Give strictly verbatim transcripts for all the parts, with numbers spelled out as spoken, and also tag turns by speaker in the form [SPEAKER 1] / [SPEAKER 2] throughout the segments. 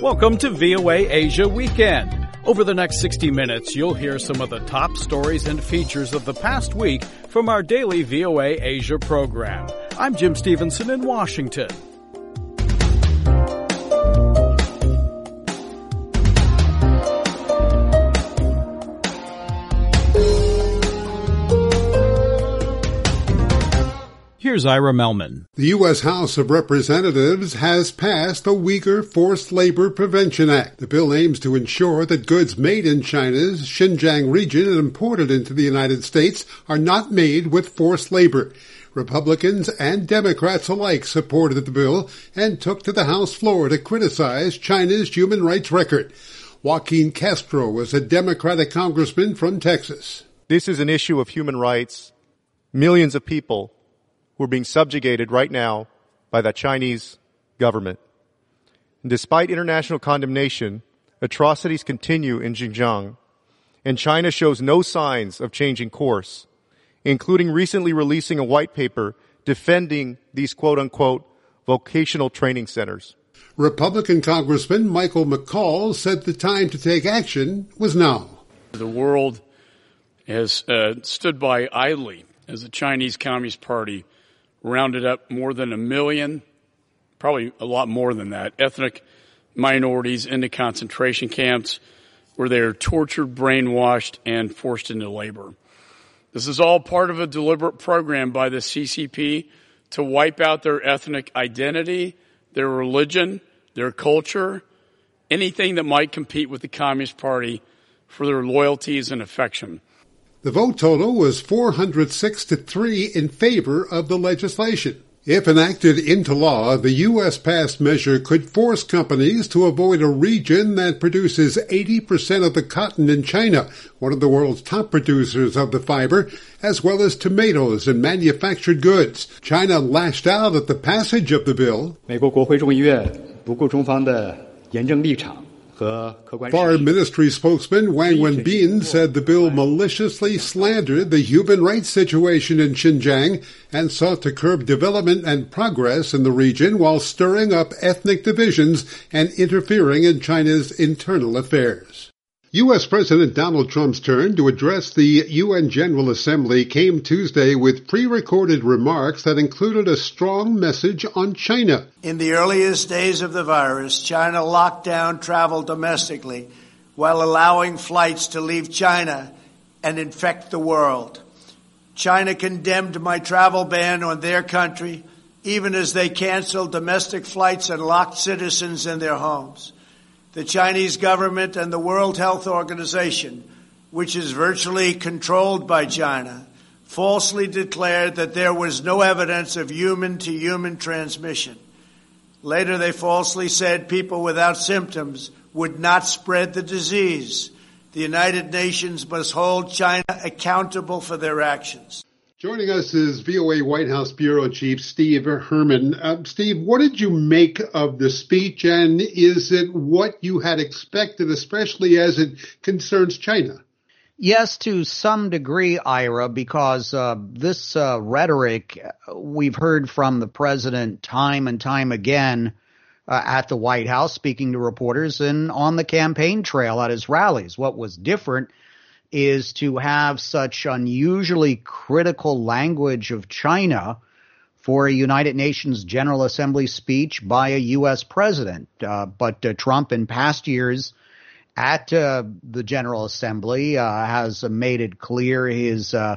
[SPEAKER 1] Welcome to V O A Asia Weekend. Over the next sixty minutes, you'll hear some of the top stories and features of the past week from our daily V O A Asia program. I'm Jim Stevenson in Washington. Here's Ira Melman.
[SPEAKER 2] The U S House of Representatives has passed the Uyghur Forced Labor Prevention Act. The bill aims to ensure that goods made in China's Xinjiang region and imported into the United States are not made with forced labor. Republicans and Democrats alike supported the bill and took to the House floor to criticize China's human rights record. Joaquin Castro is a Democratic congressman from Texas.
[SPEAKER 3] This is an issue of human rights. Millions of people who are being subjugated right now by the Chinese government. And despite international condemnation, atrocities continue in Xinjiang, and China shows no signs of changing course, including recently releasing a white paper defending these quote-unquote vocational training centers.
[SPEAKER 2] Republican Congressman Michael McCaul said the time to take action was now.
[SPEAKER 4] The world has uh, stood by idly as the Chinese Communist Party rounded up more than a million, probably a lot more than that, ethnic minorities into concentration camps where they are tortured, brainwashed, and forced into labor. This is all part of a deliberate program by the C C P to wipe out their ethnic identity, their religion, their culture, anything that might compete with the Communist Party for their loyalties and affection.
[SPEAKER 2] The vote total was four hundred six to three in favor of the legislation. If enacted into law, the U S passed measure could force companies to avoid a region that produces eighty percent of the cotton in China, one of the world's top producers of the fiber, as well as tomatoes and manufactured goods. China lashed out at the passage of the bill.
[SPEAKER 5] 美国国会众议院不顾中方的严正立场。
[SPEAKER 2] Foreign Ministry spokesman Wang Wenbin said the bill maliciously slandered the human rights situation in Xinjiang and sought to curb development and progress in the region while stirring up ethnic divisions and interfering in China's internal affairs. U S President Donald Trump's turn to address the U N General Assembly came Tuesday with pre-recorded remarks that included a strong message on China.
[SPEAKER 6] In the earliest days of the virus, China locked down travel domestically while allowing flights to leave China and infect the world. China condemned my travel ban on their country, even as they canceled domestic flights and locked citizens in their homes. The Chinese government and the World Health Organization, which is virtually controlled by China, falsely declared that there was no evidence of human-to-human transmission. Later, they falsely said people without symptoms would not spread the disease. The United Nations must hold China accountable for their actions.
[SPEAKER 2] Joining us is V O A White House Bureau Chief Steve Herman. Uh, Steve, what did you make of the speech, and is it what you had expected, especially as it concerns China?
[SPEAKER 7] Yes, to some degree, Ira, because uh, this uh, rhetoric we've heard from the president time and time again uh, at the White House, speaking to reporters and on the campaign trail at his rallies. What was different is to have such unusually critical language of China for a United Nations General Assembly speech by a U S president. Uh, but uh, Trump in past years at uh, the General Assembly uh, has uh, made it clear his uh,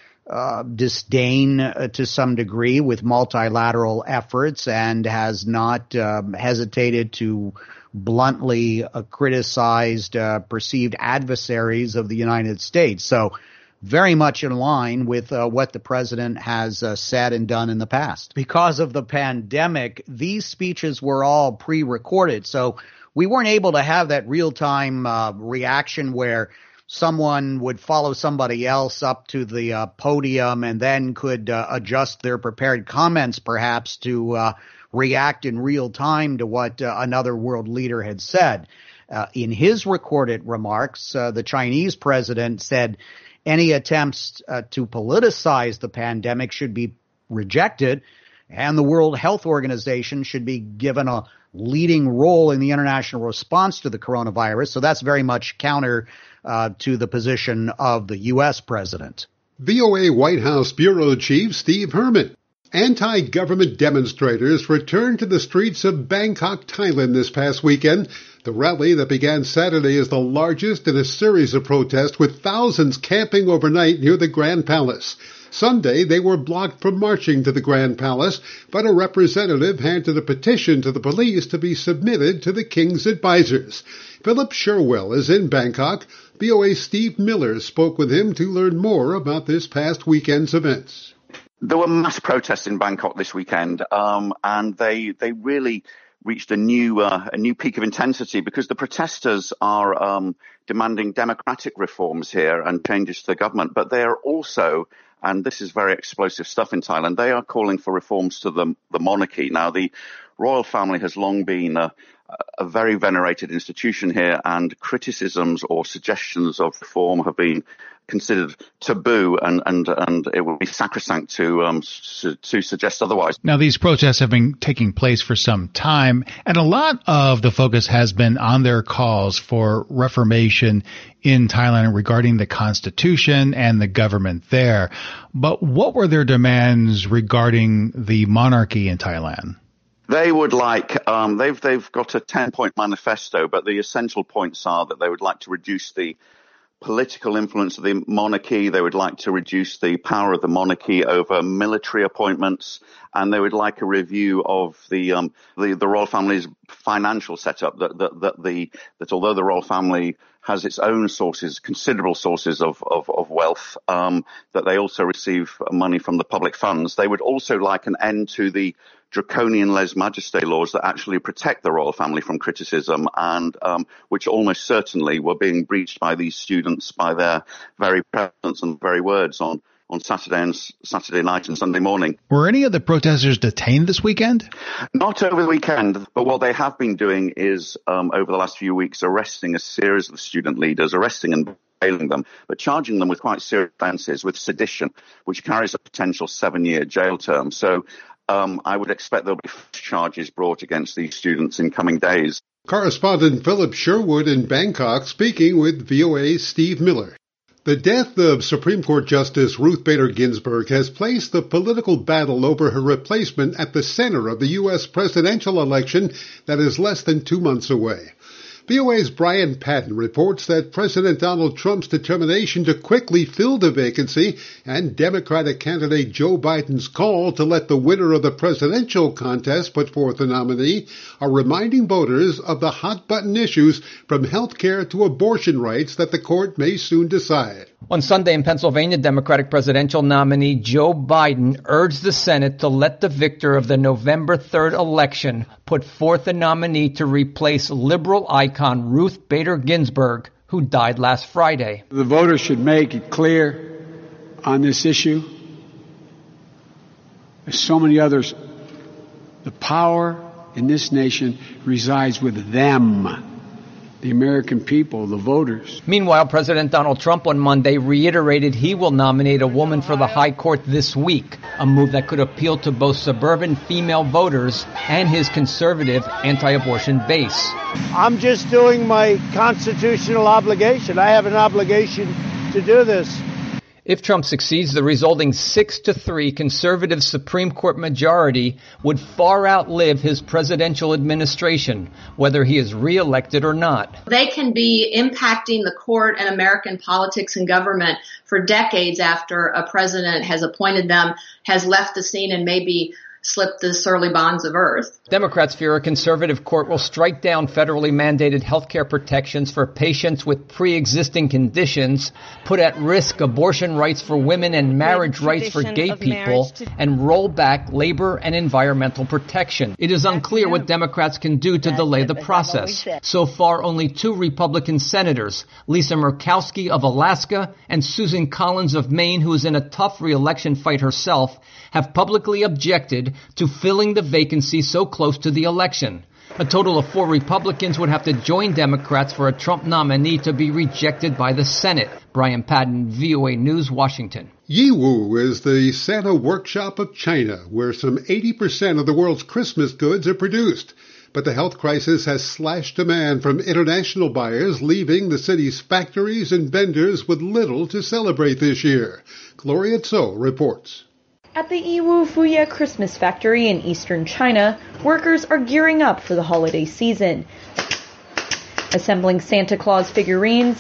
[SPEAKER 7] uh, disdain uh, to some degree with multilateral efforts and has not uh, hesitated to bluntly uh, criticized uh, perceived adversaries of the United States. So very much in line with uh, what the president has uh, said and done in the past. Because of the pandemic, these speeches were all pre-recorded. So we weren't able to have that real-time uh, reaction where someone would follow somebody else up to the uh, podium and then could uh, adjust their prepared comments perhaps to uh, react in real time to what uh, another world leader had said. Uh, in his recorded remarks, uh, the Chinese president said any attempts uh, to politicize the pandemic should be rejected, and the World Health Organization should be given a leading role in the international response to the coronavirus. So that's very much counter uh, to the position of the U S president.
[SPEAKER 2] V O A White House Bureau Chief Steve Herman. Anti-government demonstrators returned to the streets of Bangkok, Thailand this past weekend. The rally that began Saturday is the largest in a series of protests, with thousands camping overnight near the Grand Palace. Sunday, they were blocked from marching to the Grand Palace, but a representative handed a petition to the police to be submitted to the king's advisors. Philip Sherwell is in Bangkok. V O A's Steve Miller spoke with him to learn more about this past weekend's events.
[SPEAKER 8] There were mass protests in Bangkok this weekend, um, and they they really reached a new uh, a new peak of intensity because the protesters are um, demanding democratic reforms here and changes to the government, but they are also, and this is very explosive stuff in Thailand, they are calling for reforms to the the monarchy. Now, the royal family has long been a, a very venerated institution here, and criticisms or suggestions of reform have been considered taboo, and and and it would be sacrosanct to um to, to suggest otherwise.
[SPEAKER 9] Now, these protests have been taking place for some time, and a lot of the focus has been on their calls for reformation in Thailand regarding the constitution and the government there. But what were their demands regarding the monarchy in Thailand?
[SPEAKER 8] They would like, um, they've they've got a ten-point manifesto, but the essential points are that they would like to reduce the political influence of the monarchy. They would like to reduce the power of the monarchy over military appointments, and they would like a review of the um, the, the royal family's financial setup. That that that the that although the royal family has its own sources, considerable sources of of, of wealth, um, that they also receive money from the public funds. They would also like an end to the draconian lèse-majesté laws that actually protect the royal family from criticism, and um, which almost certainly were being breached by these students by their very presence and very words on, on Saturday and Saturday night and Sunday morning.
[SPEAKER 9] Were any of the protesters detained this weekend?
[SPEAKER 8] Not over the weekend, but what they have been doing is, um, over the last few weeks, arresting a series of student leaders, arresting and jailing them, but charging them with quite serious offences, with sedition, which carries a potential seven-year jail term. So Um, I would expect there'll be charges brought against these students in coming days.
[SPEAKER 2] Correspondent Philip Sherwood in Bangkok speaking with V O A's Steve Miller. The death of Supreme Court Justice Ruth Bader Ginsburg has placed the political battle over her replacement at the center of the U S presidential election that is less than two months away. V O A's Brian Patton reports that President Donald Trump's determination to quickly fill the vacancy and Democratic candidate Joe Biden's call to let the winner of the presidential contest put forth a nominee are reminding voters of the hot-button issues from health care to abortion rights that the court may soon decide.
[SPEAKER 10] On Sunday in Pennsylvania, Democratic presidential nominee Joe Biden urged the Senate to let the victor of the November third election put forth a nominee to replace liberal icon Ruth Bader Ginsburg, who died last Friday.
[SPEAKER 11] The voters should make it clear on this issue, as so many others, the power in this nation resides with them, the American people, the voters.
[SPEAKER 10] Meanwhile, President Donald Trump on Monday reiterated he will nominate a woman for the high court this week, a move that could appeal to both suburban female voters and his conservative anti-abortion base.
[SPEAKER 6] I'm just doing my constitutional obligation. I have an obligation to do this.
[SPEAKER 10] If Trump succeeds, the resulting six to three conservative Supreme Court majority would far outlive his presidential administration, whether he is reelected or not.
[SPEAKER 12] They can be impacting the court and American politics and government for decades after a president has appointed them, has left the scene, and maybe slipped the surly bonds of earth.
[SPEAKER 10] Democrats fear a conservative court will strike down federally mandated health care protections for patients with pre-existing conditions, put at risk abortion rights for women and marriage rights for gay people, to- and roll back labor and environmental protection. It is unclear what Democrats can do to delay the process. So far, only two Republican senators, Lisa Murkowski of Alaska and Susan Collins of Maine, who is in a tough re-election fight herself, have publicly objected to filling the vacancy so close to the election. A total of four Republicans would have to join Democrats for a Trump nominee to be rejected by the Senate. Brian Patton, V O A News, Washington.
[SPEAKER 2] Yiwu is the Santa workshop of China, where some eighty percent of the world's Christmas goods are produced. But the health crisis has slashed demand from international buyers, leaving the city's factories and vendors with little to celebrate this year. Gloria Tso reports.
[SPEAKER 13] At the Yiwu Fuye Christmas factory in eastern China, workers are gearing up for the holiday season, assembling Santa Claus figurines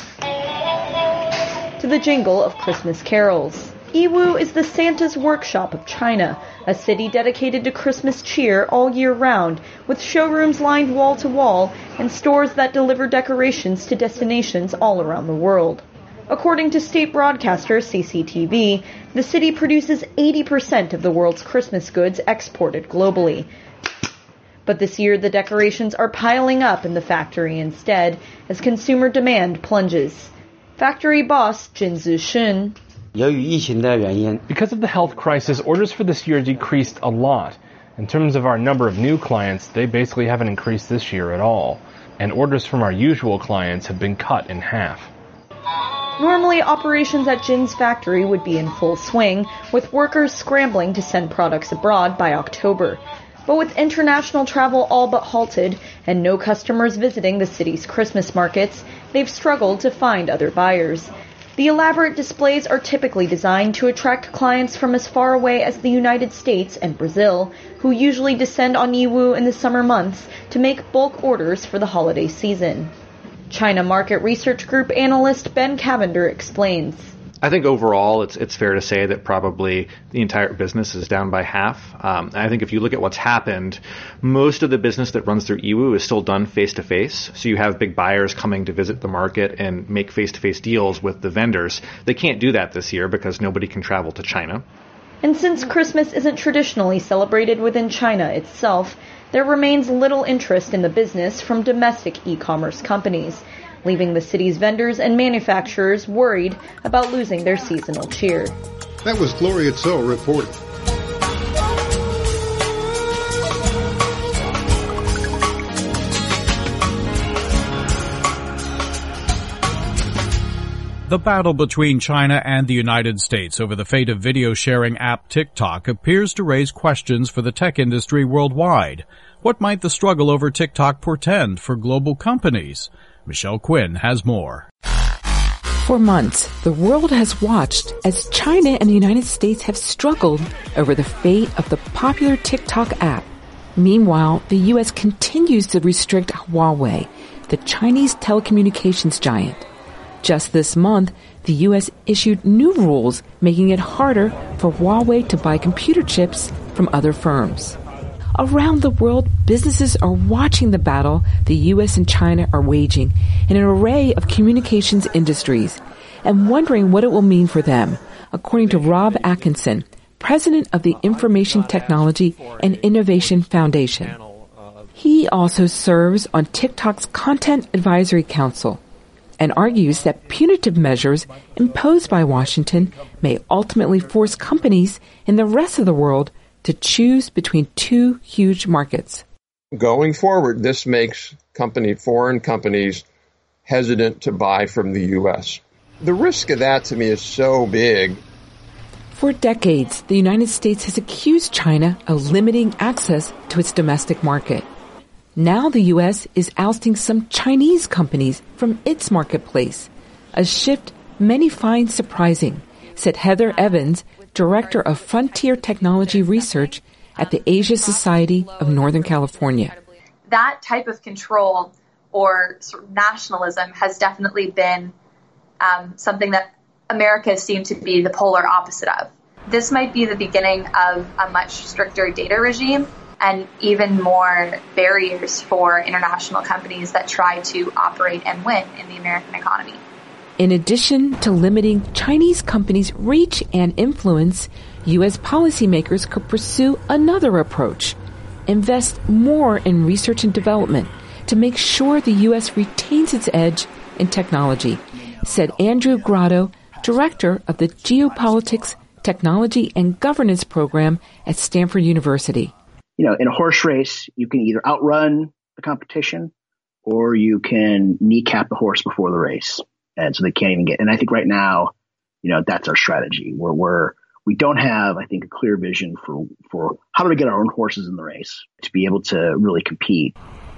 [SPEAKER 13] to the jingle of Christmas carols. Yiwu is the Santa's workshop of China, a city dedicated to Christmas cheer all year round, with showrooms lined wall to wall and stores that deliver decorations to destinations all around the world. According to state broadcaster C C T V, the city produces eighty percent of the world's Christmas goods exported globally. But this year, the decorations are piling up in the factory instead, as consumer demand plunges. Factory boss Jin Zishun.
[SPEAKER 14] Because of the health crisis, orders for this year decreased a lot. In terms of our number of new clients, they basically haven't increased this year at all. And orders from our usual clients have been cut in half.
[SPEAKER 13] Normally, operations at Jin's factory would be in full swing, with workers scrambling to send products abroad by October. But with international travel all but halted and no customers visiting the city's Christmas markets, they've struggled to find other buyers. The elaborate displays are typically designed to attract clients from as far away as the United States and Brazil, who usually descend on Yiwu in the summer months to make bulk orders for the holiday season. China Market Research Group analyst Ben Cavender explains.
[SPEAKER 15] I think overall it's it's fair to say that probably the entire business is down by half. Um, I think if you look at what's happened, most of the business that runs through Yiwu is still done face-to-face. So you have big buyers coming to visit the market and make face-to-face deals with the vendors. They can't do that this year because nobody can travel to China.
[SPEAKER 13] And since Christmas isn't traditionally celebrated within China itself, there remains little interest in the business from domestic e-commerce companies, leaving the city's vendors and manufacturers worried about losing their seasonal cheer.
[SPEAKER 2] That was Gloria Tso reporting.
[SPEAKER 1] The battle between China and the United States over the fate of video sharing app TikTok appears to raise questions for the tech industry worldwide. What might the struggle over TikTok portend for global companies? Michelle Quinn has more.
[SPEAKER 16] For months, the world has watched as China and the United States have struggled over the fate of the popular TikTok app. Meanwhile, the U S continues to restrict Huawei, the Chinese telecommunications giant. Just this month, the U S issued new rules making it harder for Huawei to buy computer chips from other firms. Around the world, businesses are watching the battle the U S and China are waging in an array of communications industries and wondering what it will mean for them, according to Rob Atkinson, president of the Information Technology and Innovation Foundation. He also serves on TikTok's Content Advisory Council and argues that punitive measures imposed by Washington may ultimately force companies in the rest of the world to choose between two huge markets.
[SPEAKER 17] Going forward, this makes company, foreign companies hesitant to buy from the U S. The risk of that to me is so big.
[SPEAKER 16] For decades, the United States has accused China of limiting access to its domestic market. Now the U S is ousting some Chinese companies from its marketplace, a shift many find surprising, said Heather Evans, Director of Frontier Technology Research at the Asia Society of Northern California.
[SPEAKER 18] That type of control or sort of nationalism has definitely been um, something that America seemed to be the polar opposite of. This might be the beginning of a much stricter data regime and even more barriers for international companies that try to operate and win in the American economy.
[SPEAKER 16] In addition to limiting Chinese companies' reach and influence, U S policymakers could pursue another approach. Invest more in research and development to make sure the U S retains its edge in technology, said Andrew Grotto, director of the Geopolitics, Technology, and Governance program at Stanford University.
[SPEAKER 19] You know, in a horse race, you can either outrun the competition or you can kneecap the horse before the race. And so they can't even get, and I think right now, you know, that's our strategy where we're, we don't have, I think, a clear vision for, for how do we get our own horses in the race to be able to really compete.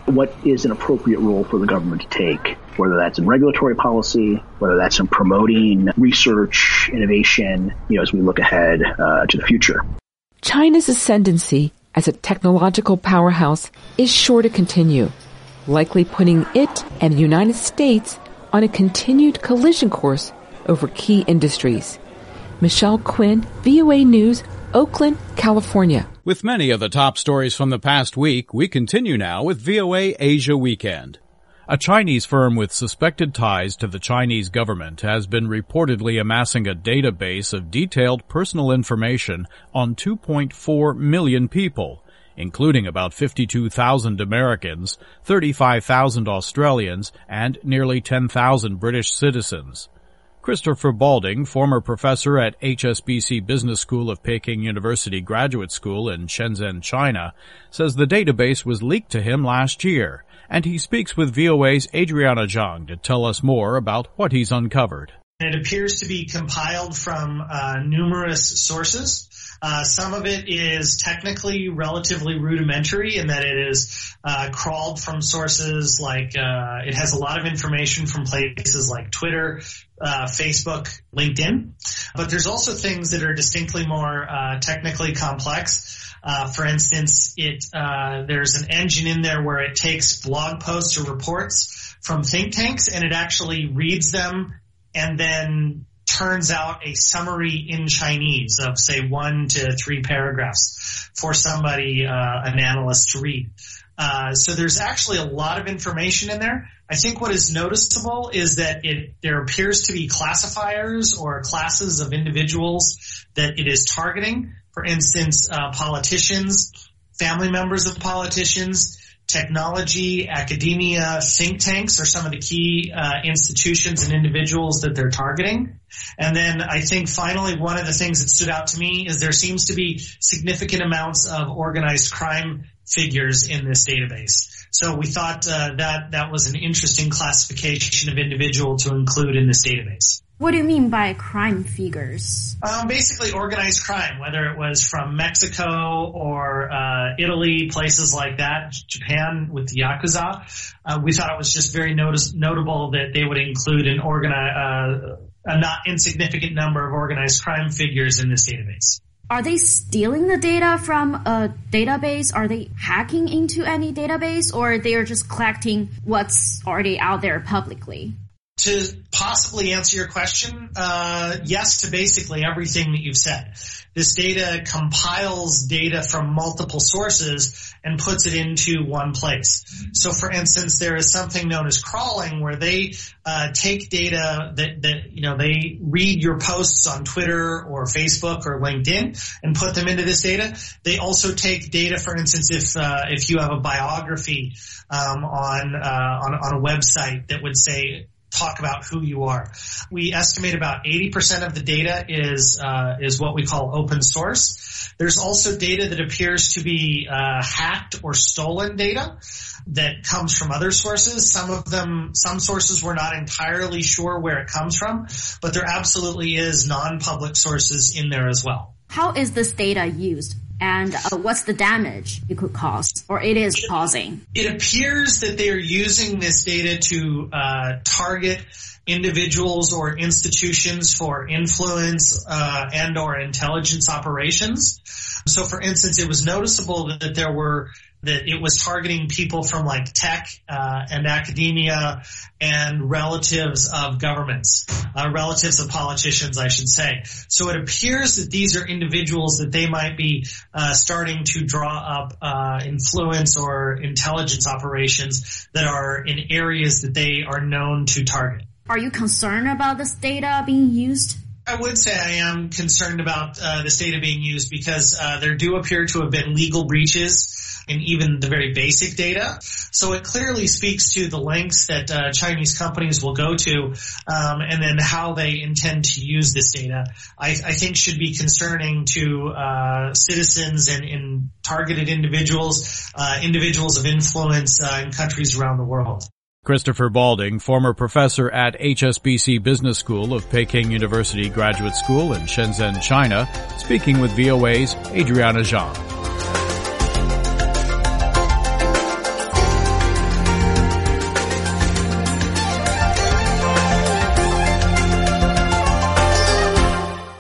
[SPEAKER 19] what is an appropriate role for the government to take, whether that's in regulatory policy, whether that's in promoting research, innovation, you know, as we look ahead uh, to the future.
[SPEAKER 16] China's ascendancy as a technological powerhouse is sure to continue, likely putting it and the United States on a continued collision course over key industries. Michelle Quinn, V O A News, Oakland, California.
[SPEAKER 1] With many of the top stories from the past week, we continue now with V O A Asia Weekend. A Chinese firm with suspected ties to the Chinese government has been reportedly amassing a database of detailed personal information on two point four million people, including about fifty-two thousand Americans, thirty-five thousand Australians, and nearly ten thousand British citizens. Christopher Balding, former professor at H S B C Business School of Peking University Graduate School in Shenzhen, China, says the database was leaked to him last year, and he speaks with V O A's Adriana Zhang to tell us more about what he's uncovered.
[SPEAKER 20] It appears to be compiled from uh, numerous sources. Uh, some of it is technically relatively rudimentary in that it is uh, crawled from sources like uh, it has a lot of information from places like Twitter, uh, Facebook, LinkedIn. But there's also things that are distinctly more uh, technically complex. Uh, for instance, it uh, there's an engine in there where it takes blog posts or reports from think tanks and it actually reads them and then turns out a summary in Chinese of, say, one to three paragraphs for somebody, uh, an analyst to read. Uh, so there's actually a lot of information in there. I think what is noticeable is that it there appears to be classifiers or classes of individuals that it is targeting. For instance, uh, politicians, family members of politicians, technology, academia, think tanks are some of the key uh, institutions and individuals that they're targeting. And then I think finally one of the things that stood out to me is there seems to be significant amounts of organized crime figures in this database. So we thought uh, that that was an interesting classification of individual to include in this database.
[SPEAKER 21] What do you mean by crime figures?
[SPEAKER 20] Um, basically organized crime, whether it was from Mexico or uh, Italy, places like that, Japan with the Yakuza. Uh, we thought it was just very notice- notable that they would include an organi- uh, a not insignificant number of organized crime figures in this database.
[SPEAKER 21] Are they stealing the data from a database? Are they hacking into any database? Or they are just collecting what's already out there publicly?
[SPEAKER 20] To possibly answer your question, uh, yes to basically everything that you've said. This data compiles data from multiple sources and puts it into one place. So for instance, there is something known as crawling where they uh, take data that, that, you know, they read your posts on Twitter or Facebook or LinkedIn and put them into this data. They also take data, for instance, if uh, if you have a biography um, on, uh, on on a website that would say, talk about who you are. We estimate about eighty percent of the data is uh, is what we call open source. There's also data that appears to be uh, hacked or stolen data that comes from other sources. Some of them, some sources we're not entirely sure where it comes from, but there absolutely is non-public sources in there as well.
[SPEAKER 21] How is this data used? And uh, what's the damage it could cause, or it is causing?
[SPEAKER 20] It appears that they are using this data to uh, target individuals or institutions for influence uh, and or intelligence operations. So, for instance, it was noticeable that there were that it was targeting people from like tech uh, and academia and relatives of governments, uh, relatives of politicians, I should say. So it appears that these are individuals that they might be uh, starting to draw up uh, influence or intelligence operations that are in areas that they are known to target.
[SPEAKER 21] Are you concerned about this data being used?
[SPEAKER 20] I would say I am concerned about uh, this data being used because uh, there do appear to have been legal breaches in even the very basic data. So it clearly speaks to the lengths that uh, Chinese companies will go to um, and then how they intend to use this data, I, I think should be concerning to uh, citizens and, and targeted individuals, uh, individuals of influence uh, in countries around the world.
[SPEAKER 1] Christopher Balding, former professor at H S B C Business School of Peking University Graduate School in Shenzhen, China, speaking with V O A's Adriana Zhang.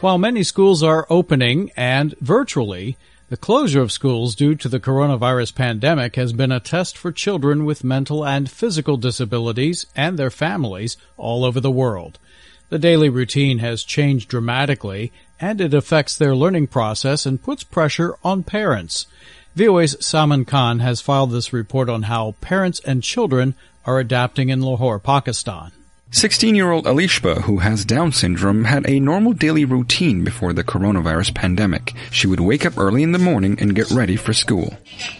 [SPEAKER 1] While many schools are opening and virtually, the closure of schools due to the coronavirus pandemic has been a test for children with mental and physical disabilities and their families all over the world. The daily routine has changed dramatically, and it affects their learning process and puts pressure on parents. V O A's Salman Khan has filed this report on how parents and children are adapting in Lahore, Pakistan.
[SPEAKER 3] sixteen-year-old Alishba, who has Down syndrome, had a normal daily routine before the coronavirus pandemic. She would wake up early in the morning and get ready for school.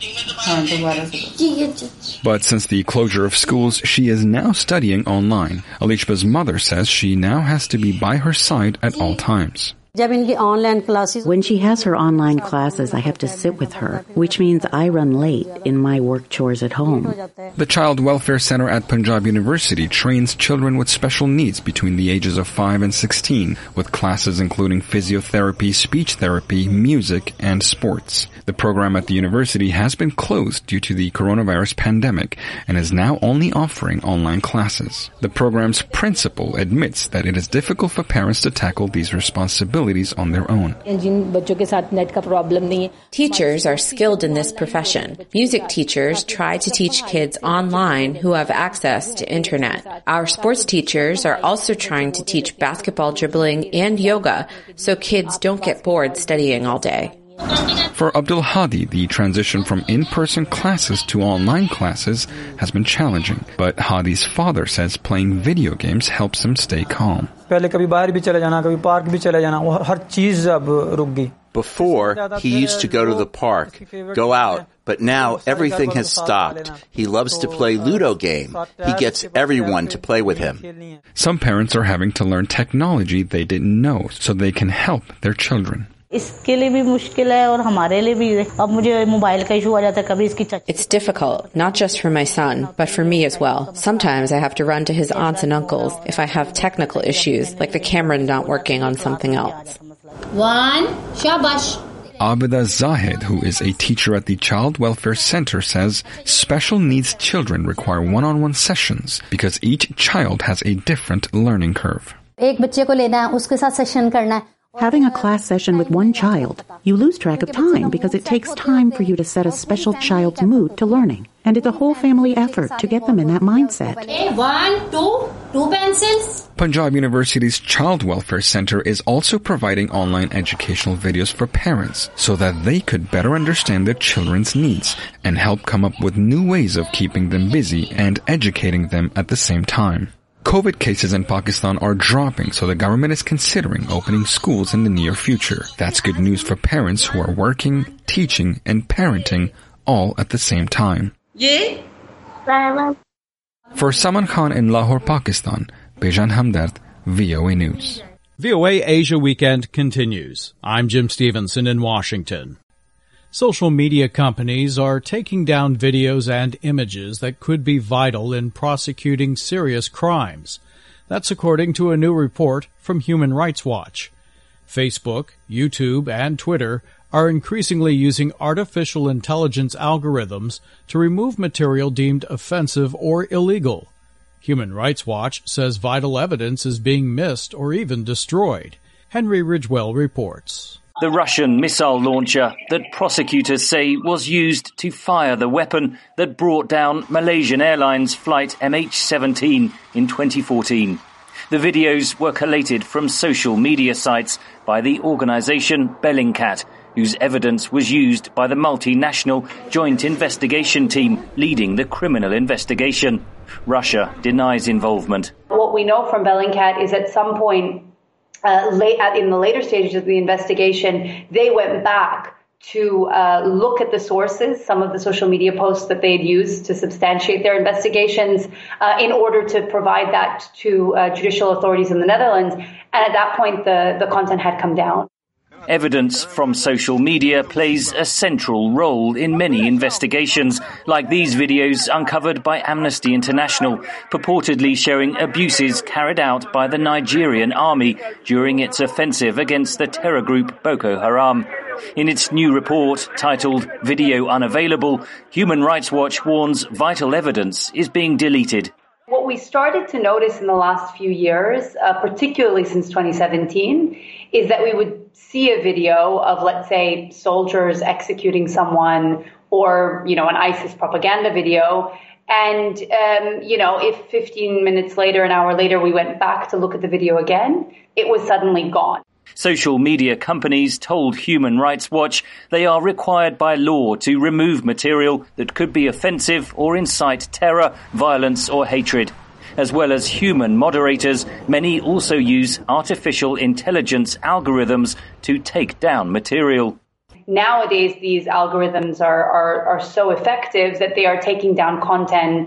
[SPEAKER 3] But since the closure of schools, she is now studying online. Alishba's mother says she now has to be by her side at all times.
[SPEAKER 22] When she has her online classes, I have to sit with her, which means I run late in my work chores at home.
[SPEAKER 3] The Child Welfare Center at Punjab University trains children with special needs between the ages of five and sixteen, with classes including physiotherapy, speech therapy, music, and sports. The program at the university has been closed due to the coronavirus pandemic and is now only offering online classes. The program's principal admits that it is difficult for parents to tackle these responsibilities on their own.
[SPEAKER 23] Teachers are skilled in this profession. Music teachers try to teach kids online who have access to internet. Our sports teachers are also trying to teach basketball dribbling and yoga so kids don't get bored studying all day.
[SPEAKER 3] For Abdul Hadi, the transition from in-person classes to online classes has been challenging, but Hadi's father says playing video games helps him stay calm.
[SPEAKER 24] Before, he used to go to the park, go out, but now everything has stopped. He loves to play Ludo game. He gets everyone to play with him.
[SPEAKER 3] Some parents are having to learn technology they didn't know so they can help their children.
[SPEAKER 23] It's difficult, not just for my son, but for me as well. Sometimes I have to run to his aunts and uncles if I have technical issues, like the camera not working on something else.
[SPEAKER 25] One, shabash.
[SPEAKER 3] Abida Zahid, who is a teacher at the Child Welfare Center, says special needs children require one-on-one sessions because each child has a different learning curve.
[SPEAKER 22] Having a class session with one child, you lose track of time because it takes time for you to set a special child's mood to learning. And it's a whole family effort to get them in that mindset.
[SPEAKER 25] One, two, two pencils.
[SPEAKER 3] Punjab University's Child Welfare Center is also providing online educational videos for parents so that they could better understand their children's needs and help come up with new ways of keeping them busy and educating them at the same time. COVID cases in Pakistan are dropping, so the government is considering opening schools in the near future. That's good news for parents who are working, teaching, and parenting all at the same time.
[SPEAKER 25] Yeah.
[SPEAKER 3] For Salman Khan in Lahore, Pakistan, Bejan Hamdard, V O A News.
[SPEAKER 1] V O A Asia Weekend continues. I'm Jim Stevenson in Washington. Social media companies are taking down videos and images that could be vital in prosecuting serious crimes. That's according to a new report from Human Rights Watch. Facebook, YouTube, and Twitter are increasingly using artificial intelligence algorithms to remove material deemed offensive or illegal. Human Rights Watch says vital evidence is being missed or even destroyed. Henry Ridgewell reports.
[SPEAKER 26] The Russian missile launcher that prosecutors say was used to fire the weapon that brought down Malaysian Airlines flight M H seventeen in twenty fourteen. The videos were collated from social media sites by the organisation Bellingcat, whose evidence was used by the multinational joint investigation team leading the criminal investigation. Russia denies involvement.
[SPEAKER 27] What we know from Bellingcat is at some point Uh, late, uh, in the later stages of the investigation, they went back to uh, look at the sources, some of the social media posts that they had used to substantiate their investigations uh, in order to provide that to uh, judicial authorities in the Netherlands. And at that point, the, the content had come down.
[SPEAKER 26] Evidence from social media plays a central role in many investigations, like these videos uncovered by Amnesty International, purportedly showing abuses carried out by the Nigerian army during its offensive against the terror group Boko Haram. In its new report, titled Video Unavailable, Human Rights Watch warns vital evidence is being deleted.
[SPEAKER 27] What what we started to notice in the last few years, uh, particularly since twenty seventeen, is that we would see a video of, let's say, soldiers executing someone or, you know, an ISIS propaganda video. And, um, you know, if fifteen minutes later, an hour later, we went back to look at the video again, it was suddenly gone.
[SPEAKER 26] Social media companies told Human Rights Watch they are required by law to remove material that could be offensive or incite terror, violence or hatred. As well as human moderators, many also use artificial intelligence algorithms to take down material.
[SPEAKER 27] Nowadays, these algorithms are, are, are so effective that they are taking down content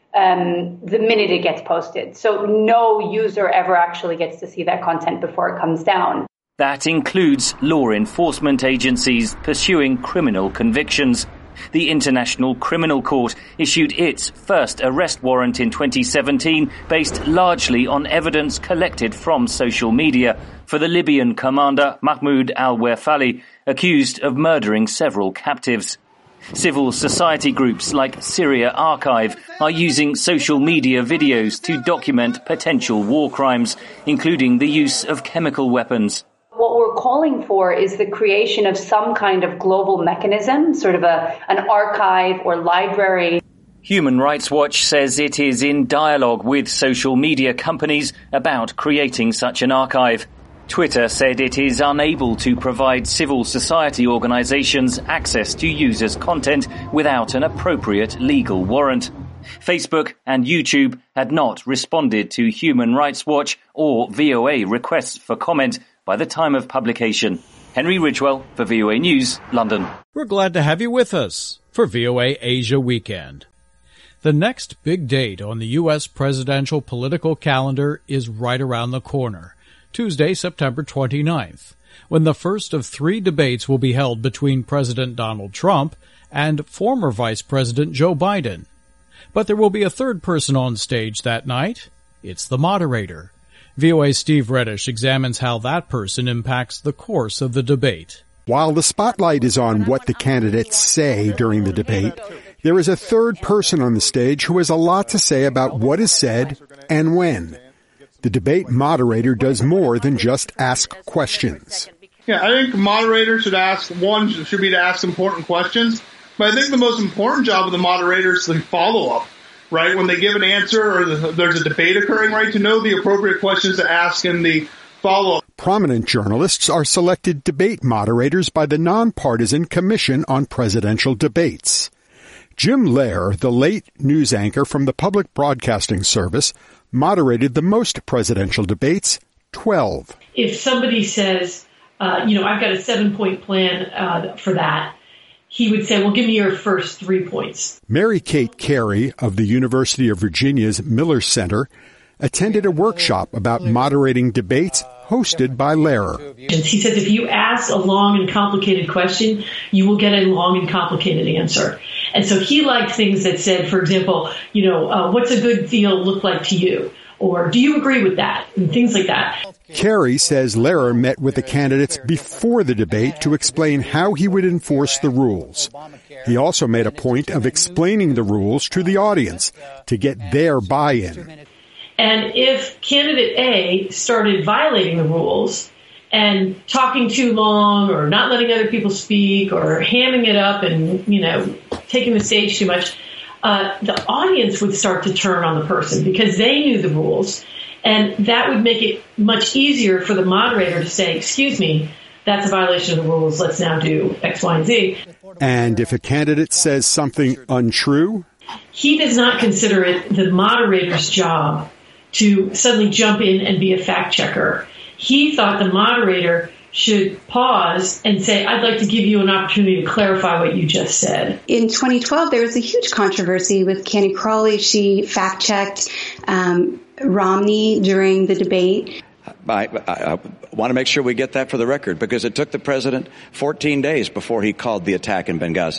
[SPEAKER 27] um, the minute it gets posted. So no user ever actually gets to see that content before it comes down.
[SPEAKER 26] That includes law enforcement agencies pursuing criminal convictions. The International Criminal Court issued its first arrest warrant in twenty seventeen based largely on evidence collected from social media for the Libyan commander Mahmoud al-Werfali, accused of murdering several captives. Civil society groups like Syria Archive are using social media videos to document potential war crimes, including the use of chemical weapons.
[SPEAKER 27] What we're calling for is the creation of some kind of global mechanism, sort of a an archive or library.
[SPEAKER 26] Human Rights Watch says it is in dialogue with social media companies about creating such an archive. Twitter said it is unable to provide civil society organizations access to users' content without an appropriate legal warrant. Facebook and YouTube had not responded to Human Rights Watch or V O A requests for comment by the time of publication. Henry Ridgewell for V O A News, London.
[SPEAKER 1] We're glad to have you with us for V O A Asia Weekend. The next big date on the U S presidential political calendar is right around the corner, Tuesday, September twenty-ninth, when the first of three debates will be held between President Donald Trump and former Vice President Joe Biden. But there will be a third person on stage that night. It's the moderator. V O A's Steve Reddish examines how that person impacts the course of the debate.
[SPEAKER 4] While the spotlight is on what the candidates say during the debate, there is a third person on the stage who has a lot to say about what is said and when. The debate moderator does more than just ask questions.
[SPEAKER 5] Yeah, I think the moderator should ask, one should be to ask important questions, but I think the most important job of the moderator is the follow-up. Right, when they give an answer or there's a debate occurring, right, to know the appropriate questions to ask in the follow-up.
[SPEAKER 4] Prominent journalists are selected debate moderators by the Nonpartisan Commission on Presidential Debates. Jim Lehrer, the late news anchor from the Public Broadcasting Service, moderated the most presidential debates, twelve.
[SPEAKER 6] If somebody says, uh, you know, I've got a seven-point plan uh, for that, he would say, well, give me your first three points.
[SPEAKER 4] Mary Kate Carey of the University of Virginia's Miller Center attended a workshop about moderating debates hosted by Lehrer.
[SPEAKER 6] He says if you ask a long and complicated question, you will get a long and complicated answer. And so he liked things that said, for example, you know, uh, what's a good deal look like to you? Or do you agree with that? And things like that.
[SPEAKER 4] Carey says Lehrer met with the candidates before the debate to explain how he would enforce the rules. He also made a point of explaining the rules to the audience to get their buy-in.
[SPEAKER 6] And if candidate A started violating the rules and talking too long or not letting other people speak or hamming it up and, you know, taking the stage too much, uh, the audience would start to turn on the person because they knew the rules. And that would make it much easier for the moderator to say, excuse me, that's a violation of the rules. Let's now do X, Y, and Z.
[SPEAKER 4] And if a candidate says something untrue?
[SPEAKER 6] He does not consider it the moderator's job to suddenly jump in and be a fact checker. He thought the moderator should pause and say, I'd like to give you an opportunity to clarify what you just said.
[SPEAKER 7] In twenty twelve, there was a huge controversy with Candy Crawley. She fact-checked um, Romney during the debate.
[SPEAKER 8] I, I, I want to make sure we get that for the record, because it took the president fourteen days before he called the attack in Benghazi.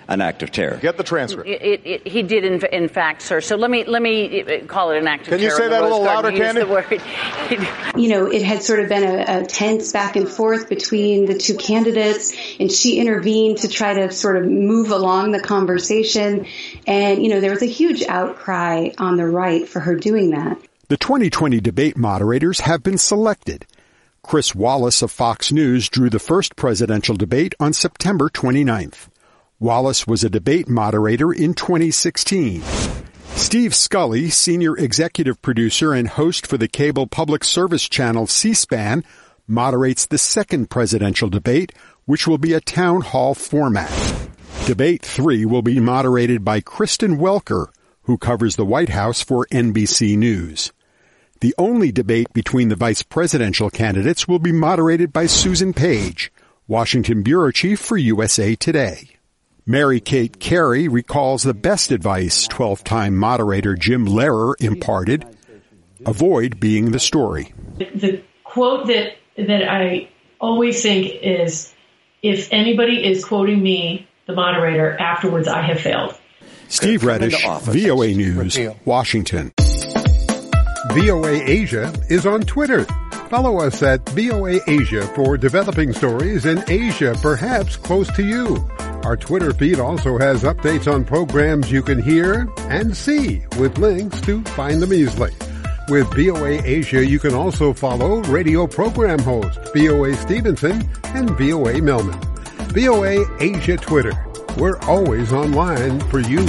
[SPEAKER 8] an act of terror.
[SPEAKER 9] Get the transcript.
[SPEAKER 10] It, it, it, he did, in, in fact, sir. So let me let me call it an act of
[SPEAKER 9] Can
[SPEAKER 10] terror.
[SPEAKER 9] You say that a little louder, Candy?
[SPEAKER 7] You know, it had sort of been a, a tense back and forth between the two candidates, and she intervened to try to sort of move along the conversation. And, you know, there was a huge outcry on the right for her doing that.
[SPEAKER 4] The twenty twenty debate moderators have been selected. Chris Wallace of Fox News drew the first presidential debate on September twenty-ninth. Wallace was a debate moderator in twenty sixteen. Steve Scully, senior executive producer and host for the cable public service channel C-SPAN, moderates the second presidential debate, which will be a town hall format. Debate three will be moderated by Kristen Welker, who covers the White House for N B C News. The only debate between the vice presidential candidates will be moderated by Susan Page, Washington bureau chief for U S A Today. Mary Kate Carey recalls the best advice twelve-time moderator Jim Lehrer imparted: avoid being the story.
[SPEAKER 6] The quote that that I always think is, if anybody is quoting me, the moderator, afterwards I have failed.
[SPEAKER 4] Steve Reddish, V O A News, Washington.
[SPEAKER 2] V O A Asia is on Twitter. Follow us at V O A Asia for developing stories in Asia, perhaps close to you. Our Twitter feed also has updates on programs you can hear and see, with links to find them easily. With V O A Asia, you can also follow radio program hosts V O A Stevenson and V O A Melman. V O A Asia Twitter. We're always online for you.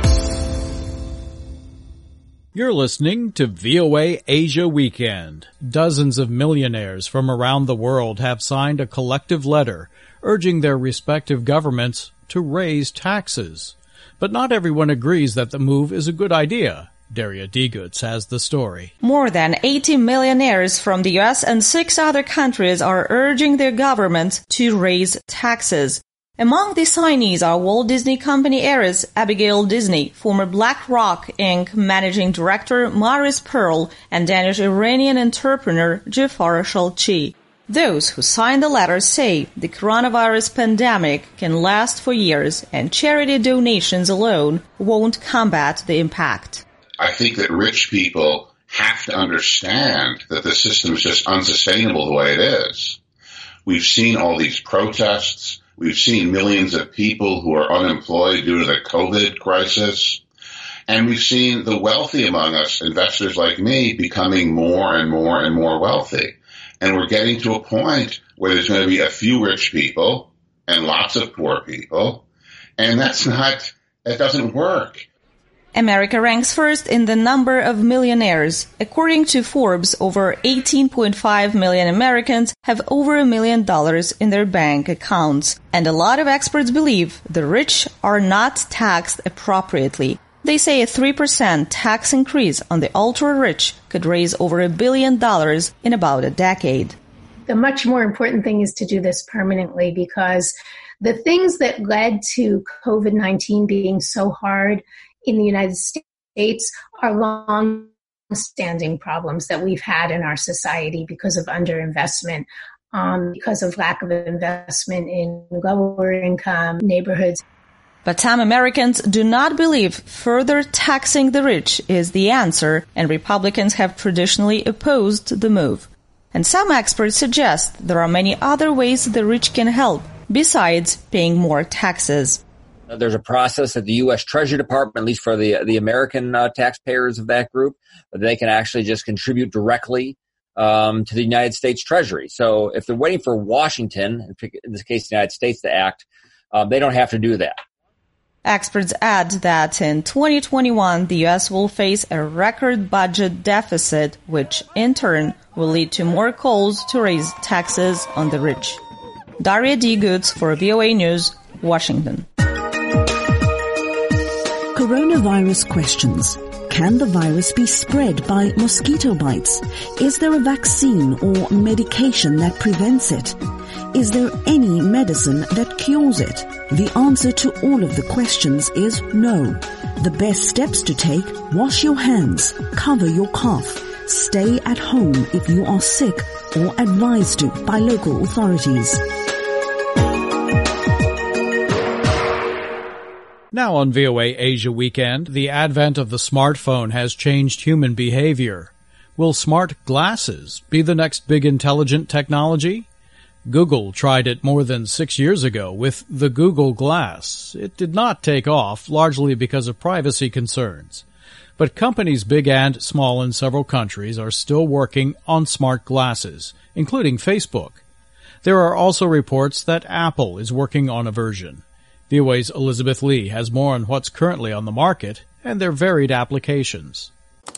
[SPEAKER 1] You're listening to V O A Asia Weekend. Dozens of millionaires from around the world have signed a collective letter urging their respective governments to raise taxes. But not everyone agrees that the move is a good idea. Daria Digutz has the story.
[SPEAKER 11] More than eighty millionaires from the U S and six other countries are urging their governments to raise taxes. Among the signees are Walt Disney Company heiress Abigail Disney, former BlackRock Incorporated managing director Maurice Pearl, and Danish-Iranian entrepreneur Jafar Shalchi. Those who signed the letter say the coronavirus pandemic can last for years, and charity donations alone won't combat the impact.
[SPEAKER 12] I think that rich people have to understand that the system is just unsustainable the way it is. We've seen all these protests. We've seen millions of people who are unemployed due to the COVID crisis. And we've seen the wealthy among us, investors like me, becoming more and more and more wealthy. And we're getting to a point where there's going to be a few rich people and lots of poor people. And that's not, that doesn't work.
[SPEAKER 11] America ranks first in the number of millionaires. According to Forbes, over eighteen point five million Americans have over a million dollars in their bank accounts. And a lot of experts believe the rich are not taxed appropriately. They say a three percent tax increase on the ultra-rich could raise over a billion dollars in about a decade.
[SPEAKER 13] The much more important thing is to do this permanently, because the things that led to COVID nineteen being so hard in the United States are long-standing problems that we've had in our society because of underinvestment, um, because of lack of investment in lower income neighborhoods.
[SPEAKER 11] But some Americans do not believe further taxing the rich is the answer, and Republicans have traditionally opposed the move. And some experts suggest there are many other ways the rich can help, besides paying more taxes.
[SPEAKER 14] There's a process at the U S Treasury Department, at least for the the American uh, taxpayers of that group, that they can actually just contribute directly um, to the United States Treasury. So if they're waiting for Washington, in this case the United States, to act, um, they don't have to do that.
[SPEAKER 11] Experts add that in twenty twenty-one, the U S will face a record budget deficit, which in turn will lead to more calls to raise taxes on the rich. Daria Digutz for V O A News, Washington.
[SPEAKER 15] Coronavirus questions. Can the virus be spread by mosquito bites? Is there a vaccine or medication that prevents it? Is there any medicine that cures it? The answer to all of the questions is no. The best steps to take: wash your hands, cover your cough, stay at home if you are sick or advised to by local authorities.
[SPEAKER 1] Now on V O A Asia Weekend, the advent of the smartphone has changed human behavior. Will smart glasses be the next big intelligent technology? Google tried it more than six years ago with the Google Glass. It did not take off, largely because of privacy concerns. But companies big and small in several countries are still working on smart glasses, including Facebook. There are also reports that Apple is working on a version. V O A's Elizabeth Lee has more on what's currently on the market and their varied applications.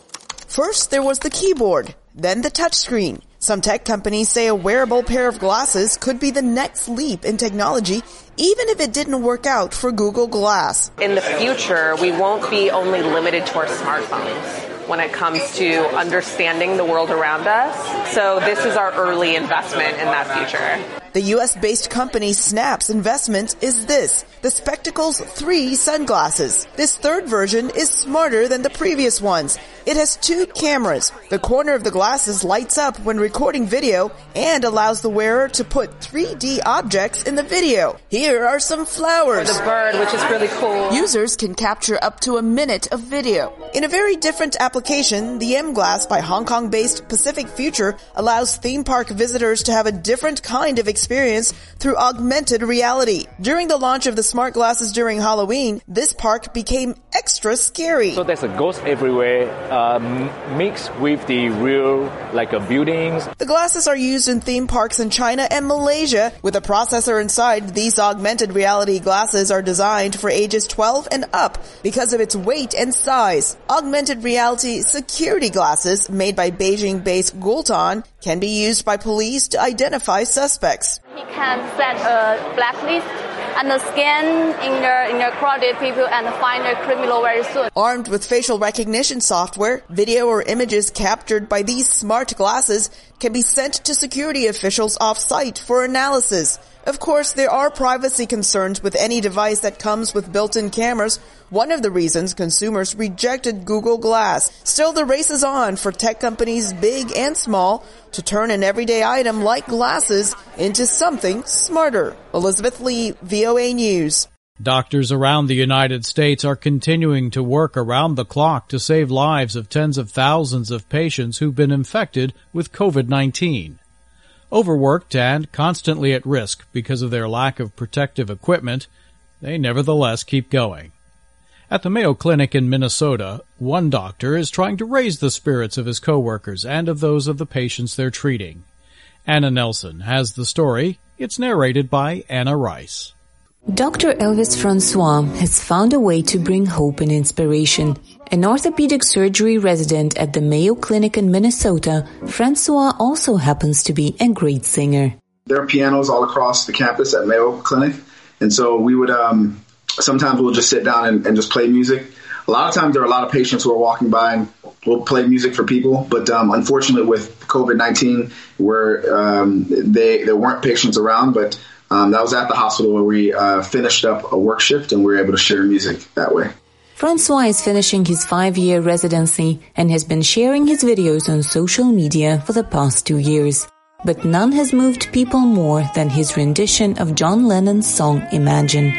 [SPEAKER 9] First, there was the keyboard, then the touchscreen. Some tech companies say a wearable pair of glasses could be the next leap in technology, even if it didn't work out for Google Glass.
[SPEAKER 16] In the future, we won't be only limited to our smartphones when it comes to understanding the world around us. So this is our early investment in that future.
[SPEAKER 9] The U S-based company Snap's investment is this, the Spectacles three sunglasses. This third version is smarter than the previous ones. It has two cameras. The corner of the glasses lights up when recording video and allows the wearer to put three D objects in the video. Here are some flowers.
[SPEAKER 16] The bird, which is really cool.
[SPEAKER 9] Users can capture up to a minute of video. In a very different application, the M Glass by Hong Kong-based Pacific Future allows theme park visitors to have a different kind of experience through augmented reality. During the launch of the smart glasses during Halloween, this park became extra scary.
[SPEAKER 17] So there's a ghost everywhere, um, mixed with the real, like, uh, buildings.
[SPEAKER 9] The glasses are used in theme parks in China and Malaysia. With a processor inside, these augmented reality glasses are designed for ages twelve and up because of its weight and size. Augmented reality security glasses, made by Beijing-based Gulton, can be used by police to identify suspects.
[SPEAKER 18] He can set a blacklist and scan in the, in the crowded people and find a criminal very soon.
[SPEAKER 9] Armed with facial recognition software, video or images captured by these smart glasses can be sent to security officials off-site for analysis. Of course, there are privacy concerns with any device that comes with built-in cameras, one of the reasons consumers rejected Google Glass. Still, the race is on for tech companies big and small to turn an everyday item like glasses into something smarter. Elizabeth Lee, V O A News.
[SPEAKER 1] Doctors around the United States are continuing to work around the clock to save lives of tens of thousands of patients who've been infected with COVID nineteen. Overworked and constantly at risk because of their lack of protective equipment, they nevertheless keep going. At the Mayo Clinic in Minnesota, one doctor is trying to raise the spirits of his coworkers and of those of the patients they're treating. Anna Nelson has the story. It's narrated by Anna Rice.
[SPEAKER 23] Doctor Elvis Francois has found a way to bring hope and inspiration. An orthopedic surgery resident at the Mayo Clinic in Minnesota, Francois also happens to be a great singer.
[SPEAKER 19] There are pianos all across the campus at Mayo Clinic, and so we would um, sometimes we'll just sit down and, and just play music. A lot of times there are a lot of patients who are walking by and we'll play music for people, but um, unfortunately with COVID nineteen, where um, they there weren't patients around, but um, that was at the hospital where we uh, finished up a work shift and we were able to share music that way.
[SPEAKER 23] Francois is finishing his five-year residency and has been sharing his videos on social media for the past two years. But none has moved people more than his rendition of John Lennon's song Imagine.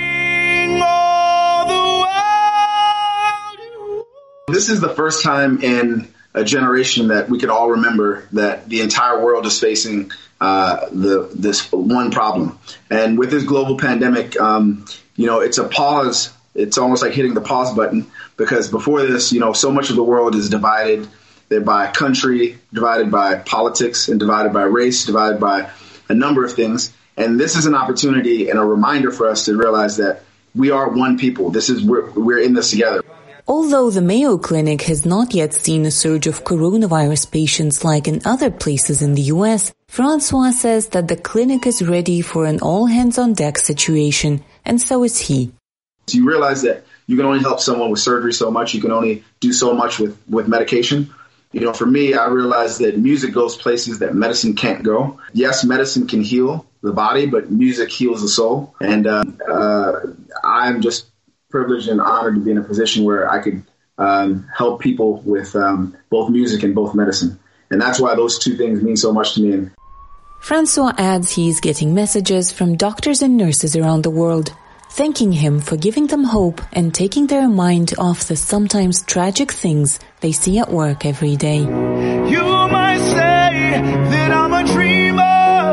[SPEAKER 19] This is the first time in a generation that we can all remember that the entire world is facing uh, the this one problem. And with this global pandemic, um, you know, it's a pause. It's almost like hitting the pause button, because before this, you know, so much of the world is divided. They're by country, divided by politics, and divided by race, divided by a number of things. And this is an opportunity and a reminder for us to realize that we are one people. This is we're, we're in this together.
[SPEAKER 23] Although the Mayo Clinic has not yet seen a surge of coronavirus patients like in other places in the U S, Francois says that the clinic is ready for an all-hands-on-deck situation, and so is he.
[SPEAKER 19] So you realize that you can only help someone with surgery so much. You can only do so much with, with medication. You know, for me, I realized that music goes places that medicine can't go. Yes, medicine can heal the body, but music heals the soul. And uh, uh, I'm just privileged and honored to be in a position where I could um, help people with um, both music and both medicine. And that's why those two things mean so much to me.
[SPEAKER 23] Francois adds he's getting messages from doctors and nurses around the world.
[SPEAKER 3] thanking him for giving them hope and taking their mind off the sometimes tragic things they see at work every day.
[SPEAKER 20] You might say that I'm a dreamer.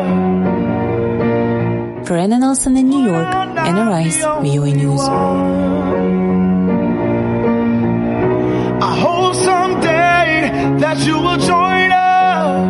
[SPEAKER 3] For Anna Nelson in New York, Anna Rice, V O A News.
[SPEAKER 20] I hope someday that you will join us.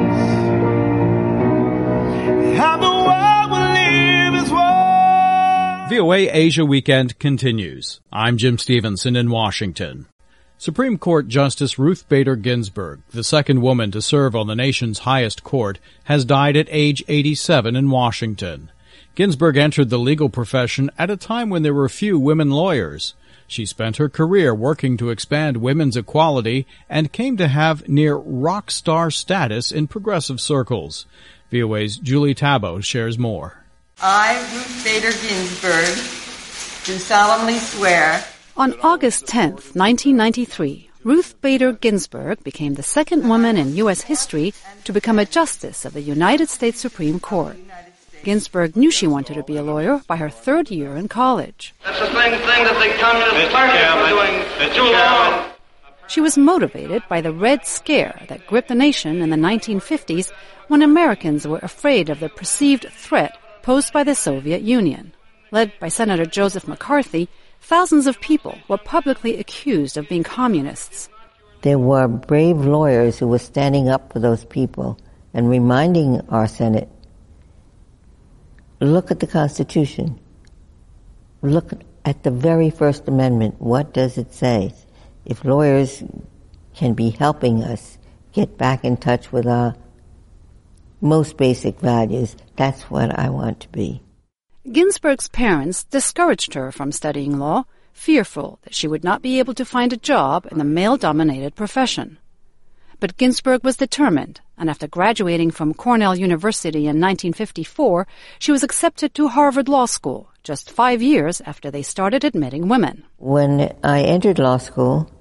[SPEAKER 20] And the world will live as one.
[SPEAKER 1] V O A Asia Weekend continues. I'm Jim Stevenson in Washington. Supreme Court Justice Ruth Bader Ginsburg, the second woman to serve on the nation's highest court, has died at age eighty-seven in Washington. Ginsburg entered the legal profession at a time when there were few women lawyers. She spent her career working to expand women's equality and came to have near rock star status in progressive circles. V O A's Julie Tabo shares more.
[SPEAKER 21] I, Ruth Bader Ginsburg, do solemnly swear.
[SPEAKER 22] On August tenth, nineteen ninety-three, Ruth Bader Ginsburg became the second woman in U S history to become a justice of the United States Supreme Court. Ginsburg knew she wanted to be a lawyer by her third year in college.
[SPEAKER 3] That's the same thing that the Communist Party is doing too long.
[SPEAKER 22] She was motivated by the Red Scare that gripped the nation in the nineteen fifties when Americans were afraid of the perceived threat posed by the Soviet Union. Led by Senator Joseph McCarthy, thousands of people were publicly accused of being communists.
[SPEAKER 24] There were brave lawyers who were standing up for those people and reminding our Senate, look at the Constitution. Look at the very First Amendment. What does it say? If lawyers can be helping us get back in touch with our most basic values, that's what I want to be.
[SPEAKER 22] Ginsburg's parents discouraged her from studying law, fearful that she would not be able to find a job in the male-dominated profession. But Ginsburg was determined, and after graduating from Cornell University in nineteen fifty-four, she was accepted to Harvard Law School just five years after they started admitting women.
[SPEAKER 24] When I entered law school,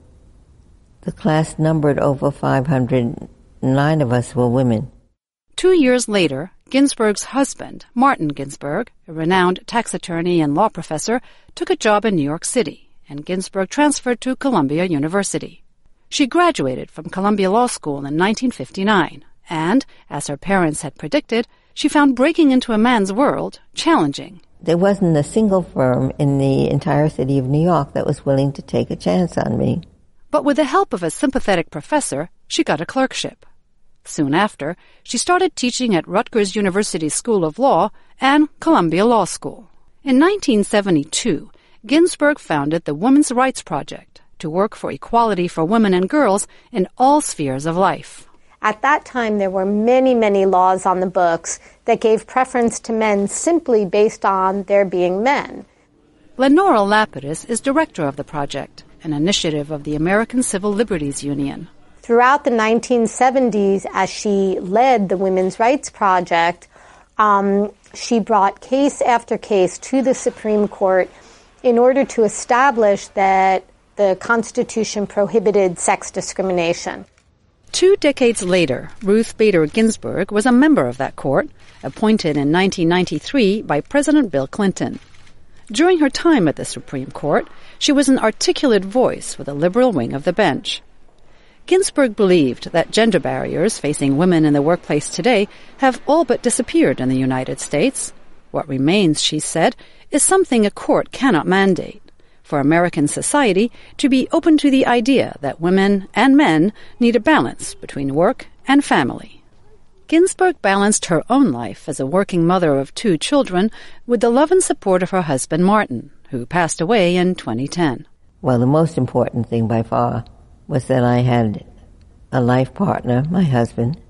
[SPEAKER 24] the class numbered over five hundred. Nine of us were women.
[SPEAKER 22] Two years later, Ginsburg's husband, Martin Ginsburg, a renowned tax attorney and law professor, took a job in New York City, and Ginsburg transferred to Columbia University. She graduated from Columbia Law School in nineteen fifty-nine, and, as her parents had predicted, she found breaking into a man's world challenging.
[SPEAKER 24] There wasn't a single firm in the entire city of New York that was willing to take a chance on me.
[SPEAKER 22] But with the help of a sympathetic professor, she got a clerkship. Soon after, she started teaching at Rutgers University School of Law and Columbia Law School. In nineteen seventy-two, Ginsburg founded the Women's Rights Project to work for equality for women and girls in all spheres of life.
[SPEAKER 25] At that time, there were many, many laws on the books that gave preference to men simply based on their being men.
[SPEAKER 22] Lenora Lapidus is director of the project, an initiative of the American Civil Liberties Union.
[SPEAKER 25] Throughout the nineteen seventies, as she led the Women's Rights Project, um, she brought case after case to the Supreme Court in order to establish that the Constitution prohibited sex discrimination.
[SPEAKER 22] Two decades later, Ruth Bader Ginsburg was a member of that court, appointed in nineteen ninety-three by President Bill Clinton. During her time at the Supreme Court, she was an articulate voice for the liberal wing of the bench. Ginsburg believed that gender barriers facing women in the workplace today have all but disappeared in the United States. What remains, she said, is something a court cannot mandate. For American society to be open to the idea that women and men need a balance between work and family. Ginsburg balanced her own life as a working mother of two children with the love and support of her husband Martin, who passed away in twenty ten.
[SPEAKER 24] Well, the most important thing by far was that I had a life partner, my husband,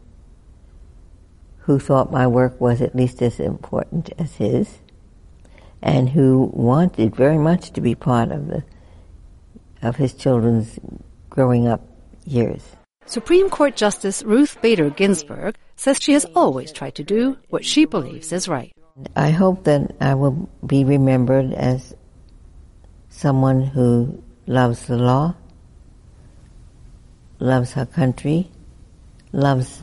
[SPEAKER 24] who thought my work was at least as important as his, and who wanted very much to be part of the of his children's growing up years.
[SPEAKER 22] Supreme Court Justice Ruth Bader Ginsburg says she has always tried to do what she believes is right.
[SPEAKER 24] I hope that I will be remembered as someone who loves the law, loves her country, loves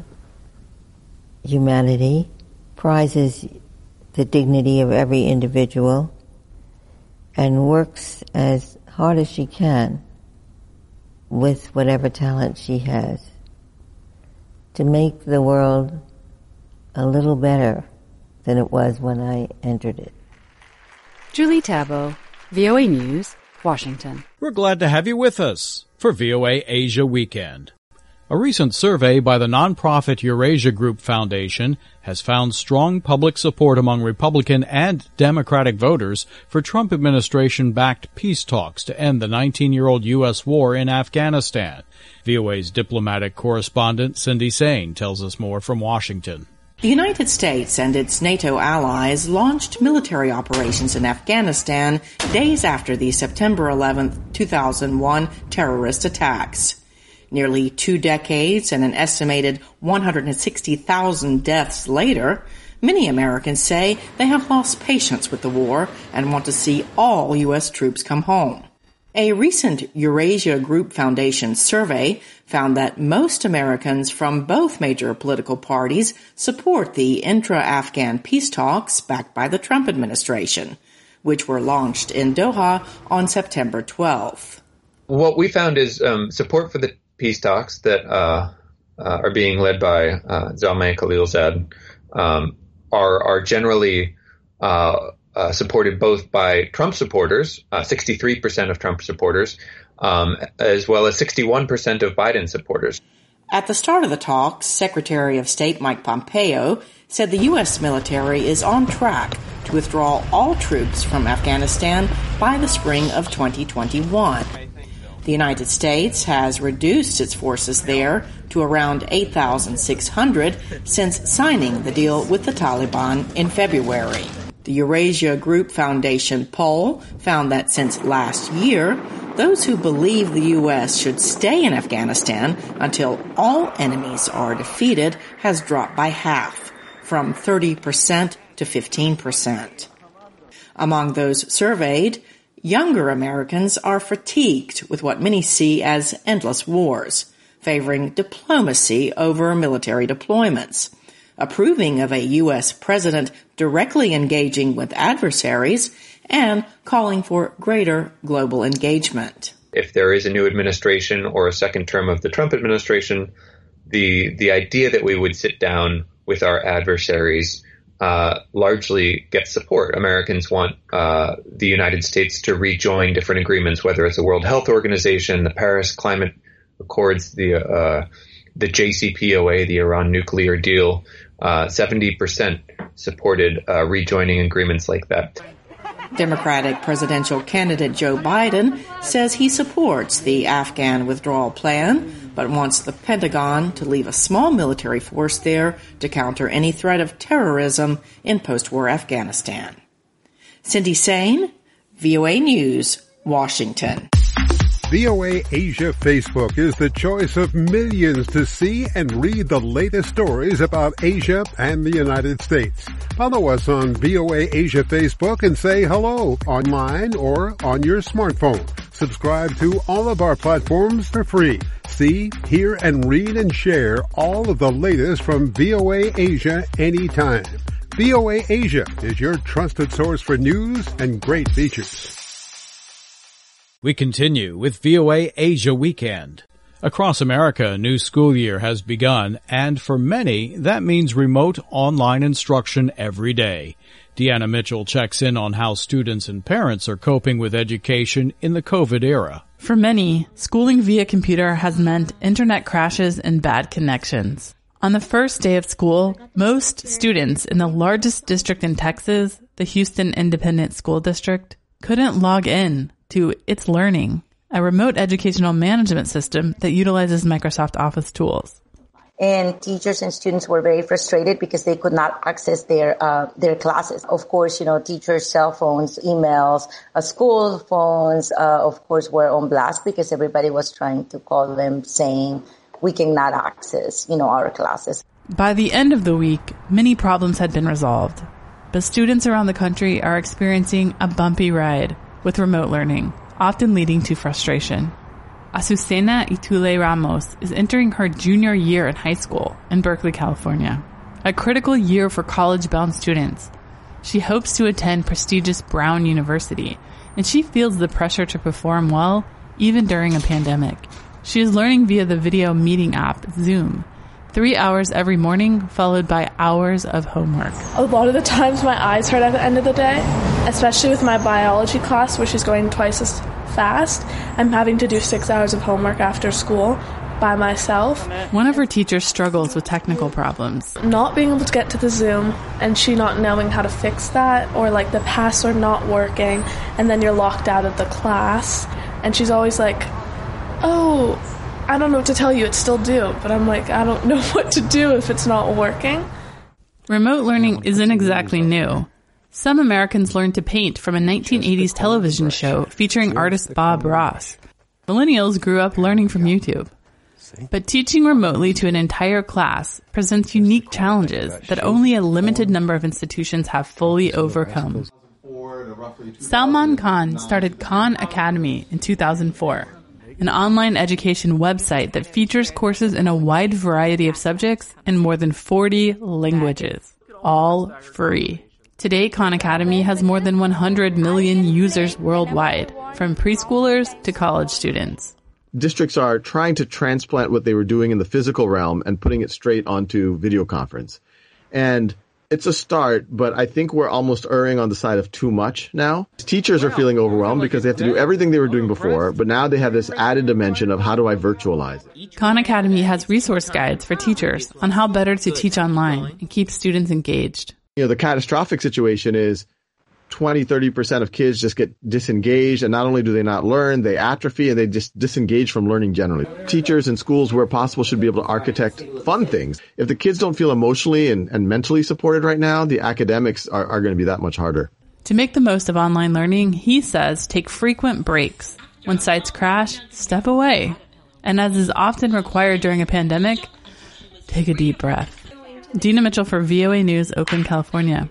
[SPEAKER 24] humanity, prizes the dignity of every individual, and works as hard as she can with whatever talent she has to make the world a little better than it was when I entered it.
[SPEAKER 22] Julie Tabo, V O A News, Washington.
[SPEAKER 1] We're glad to have you with us for V O A Asia Weekend. A recent survey by the nonprofit Eurasia Group Foundation has found strong public support among Republican and Democratic voters for Trump administration-backed peace talks to end the nineteen-year-old U S war in Afghanistan. V O A's diplomatic correspondent Cindy Sain tells us more from Washington.
[SPEAKER 5] The United States and its NATO allies launched military operations in Afghanistan days after the September eleventh, two thousand one terrorist attacks. Nearly two decades and an estimated one hundred sixty thousand deaths later, many Americans say they have lost patience with the war and want to see all U S troops come home. A recent Eurasia Group Foundation survey found that most Americans from both major political parties support the intra-Afghan peace talks backed by the Trump administration, which were launched in Doha on September twelfth.
[SPEAKER 6] What we found is um, support for the peace talks that uh, uh, are being led by uh, Zalmay Khalilzad um, are, are generally uh, uh, supported both by Trump supporters, uh, sixty-three percent of Trump supporters, um, as well as sixty-one percent of Biden supporters.
[SPEAKER 5] At the start of the talks, Secretary of State Mike Pompeo said the U S military is on track to withdraw all troops from Afghanistan by the spring of twenty twenty-one. The United States has reduced its forces there to around eight thousand six hundred since signing the deal with the Taliban in February. The Eurasia Group Foundation poll found that since last year, those who believe the U S should stay in Afghanistan until all enemies are defeated has dropped by half, from thirty percent to fifteen percent. Among those surveyed, younger Americans are fatigued with what many see as endless wars, favoring diplomacy over military deployments, approving of a U S president directly engaging with adversaries, and calling for greater global engagement.
[SPEAKER 6] If there is a new administration or a second term of the Trump administration, the the idea that we would sit down with our adversaries Uh, largely gets support. Americans want uh, the United States to rejoin different agreements, whether it's the World Health Organization, the Paris Climate Accords, the uh, the J C P O A, the Iran nuclear deal. Uh, seventy percent supported uh, rejoining agreements like that.
[SPEAKER 5] Democratic presidential candidate Joe Biden says he supports the Afghan withdrawal plan, but wants the Pentagon to leave a small military force there to counter any threat of terrorism in post-war Afghanistan. Cindy Sain, V O A News, Washington.
[SPEAKER 2] V O A Asia Facebook is the choice of millions to see and read the latest stories about Asia and the United States. Follow us on V O A Asia Facebook and say hello online or on your smartphone. Subscribe to all of our platforms for free. See, hear, and read and share all of the latest from V O A Asia anytime. V O A Asia is your trusted source for news and great features.
[SPEAKER 1] We continue with V O A Asia Weekend. Across America, a new school year has begun, and for many, that means remote online instruction every day. Deanna Mitchell checks in on how students and parents are coping with education in the COVID era.
[SPEAKER 7] For many, schooling via computer has meant internet crashes and bad connections. On the first day of school, most students in the largest district in Texas, the Houston Independent School District, couldn't log in to It's Learning, a remote educational management system that utilizes Microsoft Office tools.
[SPEAKER 8] And teachers and students were very frustrated because they could not access their uh, their classes. Of course, you know, teachers' cell phones, emails, uh, school phones, uh, of course, were on blast because everybody was trying to call them saying we cannot access, you know, our classes.
[SPEAKER 7] By the end of the week, many problems had been resolved, but students around the country are experiencing a bumpy ride with remote learning, often leading to frustration. Azucena Itule Ramos is entering her junior year in high school in Berkeley, California, a critical year for college-bound students. She hopes to attend prestigious Brown University and she feels the pressure to perform well even during a pandemic. She is learning via the video meeting app Zoom. Three hours every morning, followed by hours of homework.
[SPEAKER 4] A lot of the times my eyes hurt at the end of the day, especially with my biology class, which is going twice as fast. I'm having to do six hours of homework after school by myself.
[SPEAKER 7] One of her teachers struggles with technical problems.
[SPEAKER 4] Not being able to get to the Zoom and she not knowing how to fix that, or like the password not working, and then you're locked out of the class. And she's always like, oh, I don't know what to tell you, it's still due. But I'm like, I don't know what to do if it's not working.
[SPEAKER 7] Remote learning isn't exactly new. Some Americans learned to paint from a nineteen eighties television show featuring artist Bob Ross. Millennials grew up learning from YouTube. But teaching remotely to an entire class presents unique challenges that only a limited number of institutions have fully overcome. Salman Khan started Khan Academy in two thousand four. An online education website that features courses in a wide variety of subjects in more than forty languages, all free. Today, Khan Academy has more than one hundred million users worldwide, from preschoolers to college students.
[SPEAKER 10] Districts are trying to transplant what they were doing in the physical realm and putting it straight onto video conference. And it's a start, but I think we're almost erring on the side of too much now. Teachers are feeling overwhelmed because they have to do everything they were doing before, but now they have this added dimension of how do I virtualize it.
[SPEAKER 7] Khan Academy has resource guides for teachers on how better to teach online and keep students engaged.
[SPEAKER 10] You know, the catastrophic situation is twenty, thirty percent of kids just get disengaged, and not only do they not learn, they atrophy and they just disengage from learning generally. Teachers and schools, where possible, should be able to architect fun things. If the kids don't feel emotionally and, and mentally supported right now, the academics are, are going to be that much harder.
[SPEAKER 7] To make the most of online learning, he says take frequent breaks. When sites crash, step away. And as is often required during a pandemic, take a deep breath. Dina Mitchell for V O A News, Oakland, California.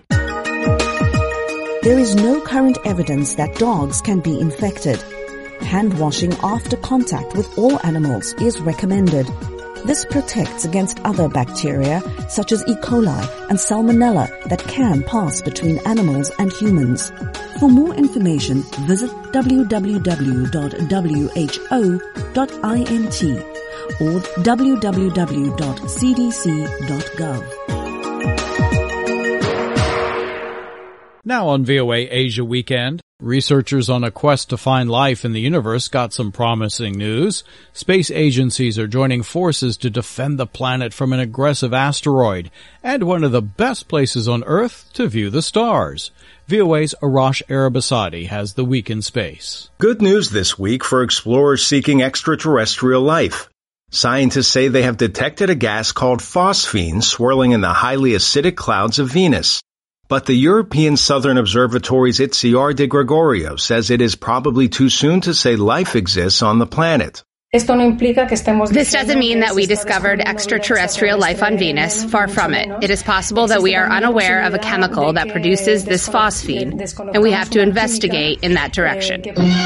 [SPEAKER 15] There is no current evidence that dogs can be infected. Hand washing after contact with all animals is recommended. This protects against other bacteria such as E. coli and Salmonella that can pass between animals and humans. For more information, visit w w w dot w h o dot int or w w w dot c d c dot gov.
[SPEAKER 1] Now on V O A Asia Weekend, researchers on a quest to find life in the universe got some promising news. Space agencies are joining forces to defend the planet from an aggressive asteroid and one of the best places on Earth to view the stars. V O A's Arash Arabasadi has the week in space.
[SPEAKER 12] Good news this week for explorers seeking extraterrestrial life. Scientists say they have detected a gas called phosphine swirling in the highly acidic clouds of Venus. But the European Southern Observatory's Itziar de Gregorio says it is probably too soon to say life exists on the planet.
[SPEAKER 13] This doesn't mean that we discovered extraterrestrial life on Venus. Far from it. It is possible that we are unaware of a chemical that produces this phosphine, and we have to investigate in that direction.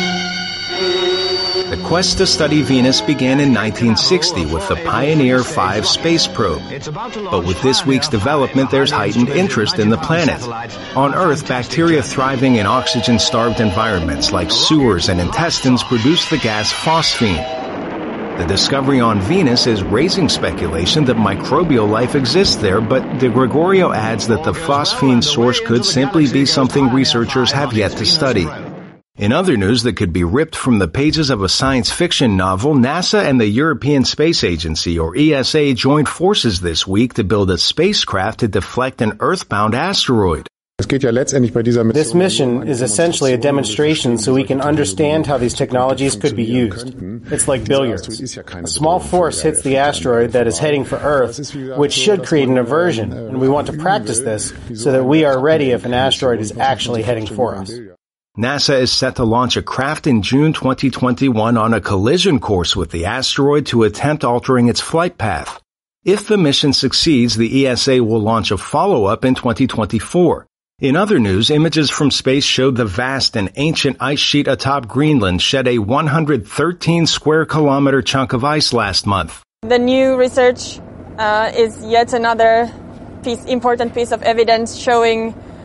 [SPEAKER 12] The quest to study Venus began in nineteen sixty with the Pioneer five space probe. But with this week's development, there's heightened interest in the planet. On Earth, bacteria thriving in oxygen-starved environments like sewers and intestines produce the gas phosphine. The discovery on Venus is raising speculation that microbial life exists there, but De Gregorio adds that the phosphine source could simply be something researchers have yet to study. In other news that could be ripped from the pages of a science fiction novel, NASA and the European Space Agency, or E S A, joined forces this week to build a spacecraft to deflect an Earthbound asteroid.
[SPEAKER 14] This mission is essentially a demonstration so we can understand how these technologies could be used. It's like billiards. A small force hits the asteroid that is heading for Earth, which should create an aversion, and we want to practice this so that we are ready if an asteroid is actually heading for us.
[SPEAKER 12] NASA is set to launch a craft in June twenty twenty-one on a collision course with the asteroid to attempt altering its flight path. If the mission succeeds, the E S A will launch a follow-up in twenty twenty-four. In other news, images from space showed the vast and ancient ice sheet atop Greenland shed a one hundred thirteen square kilometer chunk of ice last month.
[SPEAKER 26] The new research uh, is yet another piece, important piece of evidence showing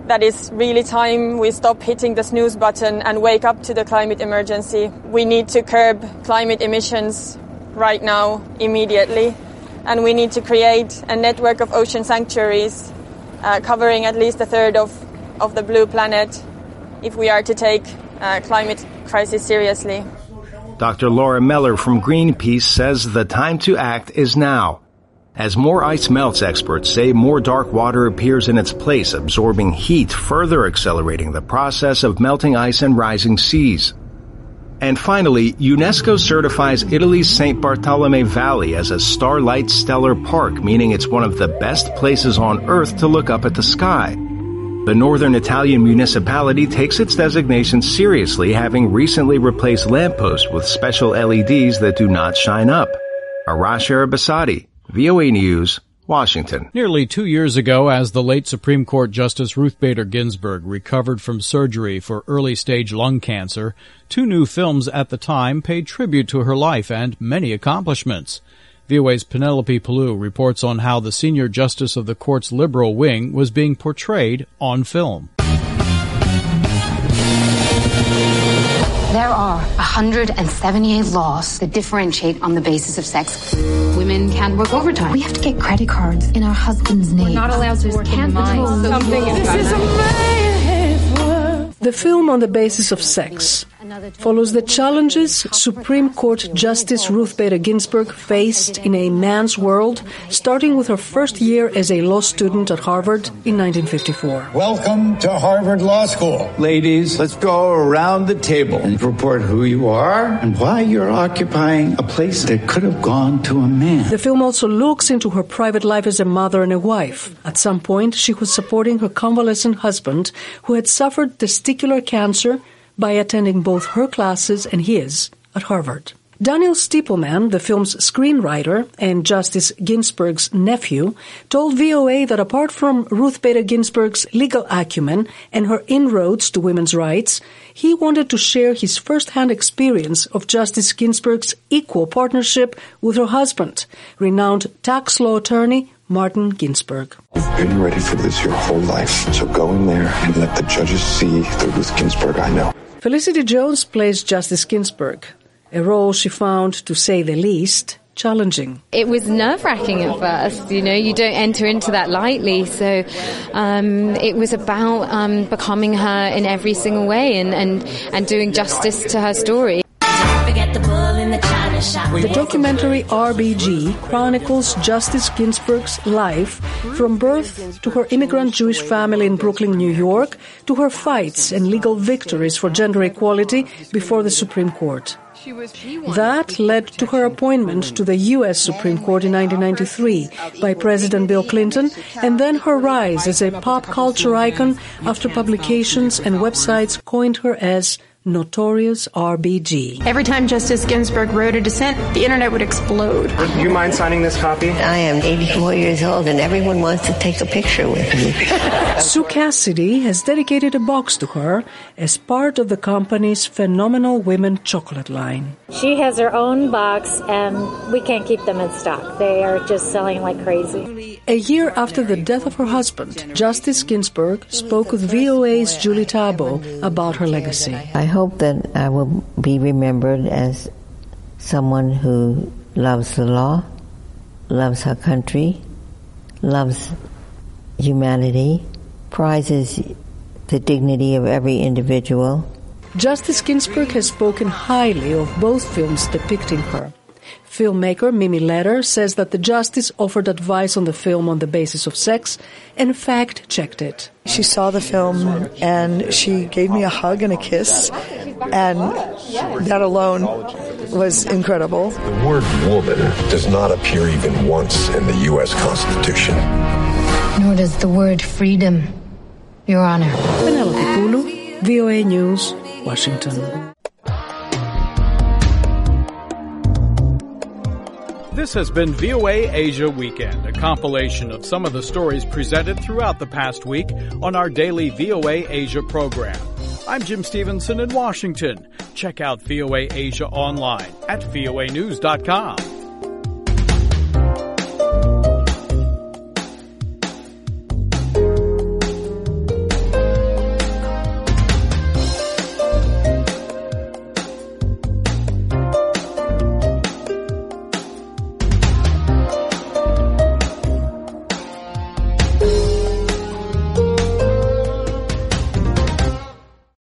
[SPEAKER 9] that it's really time we stop hitting the snooze button and wake up to the climate emergency. We need to curb climate emissions right now, immediately. And we need to create a network of ocean sanctuaries uh, covering at least a third of, of the blue planet if we are to take uh, climate crisis seriously.
[SPEAKER 12] Doctor Laura Meller from Greenpeace says the time to act is now. As more ice melts, experts say more dark water appears in its place, absorbing heat, further accelerating the process of melting ice and rising seas. And finally, UNESCO certifies Italy's Saint Bartolome Valley as a Starlight Stellar Park, meaning it's one of the best places on Earth to look up at the sky. The northern Italian municipality takes its designation seriously, having recently replaced lampposts with special L E Ds that do not shine up. Arash Arabasadi, V O A News, Washington.
[SPEAKER 1] Nearly two years ago, as the late Supreme Court Justice Ruth Bader Ginsburg recovered from surgery for early-stage lung cancer, two new films at the time paid tribute to her life and many accomplishments. V O A's Penelope Pallou reports on how the senior justice of the court's liberal wing was being portrayed on film.
[SPEAKER 11] There are one hundred seventy-eight laws that differentiate on the basis of sex. Women can't work overtime. We have to get credit cards in our husband's name. We're not allowed to work in mine. Something is
[SPEAKER 16] The film On the Basis of Sex follows the challenges Supreme Court Justice Ruth Bader Ginsburg faced in a man's world, starting with her first year as a law student at Harvard in nineteen fifty-four.
[SPEAKER 17] Welcome to Harvard Law School. Ladies, let's go around the table and report who you are and why you're occupying a place that could have gone to a man.
[SPEAKER 16] The film also looks into her private life as a mother and a wife. At some point, she was supporting her convalescent husband, who had suffered testicular cancer, by attending both her classes and his at Harvard. Daniel Stiepelman, the film's screenwriter and Justice Ginsburg's nephew, told V O A that apart from Ruth Bader Ginsburg's legal acumen and her inroads to women's rights, he wanted to share his first-hand experience of Justice Ginsburg's equal partnership with her husband, renowned tax law attorney Martin Ginsburg.
[SPEAKER 18] You've been ready for this your whole life, so go in there and let the judges see the Ruth Ginsburg I know.
[SPEAKER 16] Felicity Jones plays Justice Ginsburg, a role she found, to say the least, challenging.
[SPEAKER 26] It was nerve-wracking at first, you know, you don't enter into that lightly, so um, it was about um, becoming her in every single way and, and, and doing justice to her story.
[SPEAKER 16] The documentary R B G chronicles Justice Ginsburg's life from birth to her immigrant Jewish family in Brooklyn, New York, to her fights and legal victories for gender equality before the Supreme Court. That led to her appointment to the U S Supreme Court in nineteen ninety-three by President Bill Clinton, and then her rise as a pop culture icon after publications and websites coined her as Notorious R B G.
[SPEAKER 27] Every time Justice Ginsburg wrote a dissent, the internet would explode.
[SPEAKER 28] Do you mind signing this copy?
[SPEAKER 24] I am eighty-four years old and everyone wants to take a picture with me.
[SPEAKER 16] Sue Cassidy has dedicated a box to her as part of the company's Phenomenal Women chocolate line.
[SPEAKER 29] She has her own box and we can't keep them in stock. They are just selling like crazy.
[SPEAKER 16] A year after the death of her husband, Justice Ginsburg spoke with V O A's Julie Tabo about her legacy.
[SPEAKER 24] I hope that I will be remembered as someone who loves the law, loves her country, loves humanity, prizes the dignity of every individual.
[SPEAKER 16] Justice Ginsburg has spoken highly of both films depicting her. Filmmaker Mimi Leder says that the justice offered advice on the film On the Basis of Sex and fact-checked it.
[SPEAKER 30] She saw the film and she gave me a hug and a kiss, and that alone was incredible.
[SPEAKER 18] The word woman does not appear even once in the U S Constitution.
[SPEAKER 11] Nor does the word freedom, Your Honor.
[SPEAKER 16] Penelope Pallou, V O A News, Washington.
[SPEAKER 1] This has been V O A Asia Weekend, a compilation of some of the stories presented throughout the past week on our daily V O A Asia program. I'm Jim Stevenson in Washington. Check out V O A Asia online at V O A news dot com.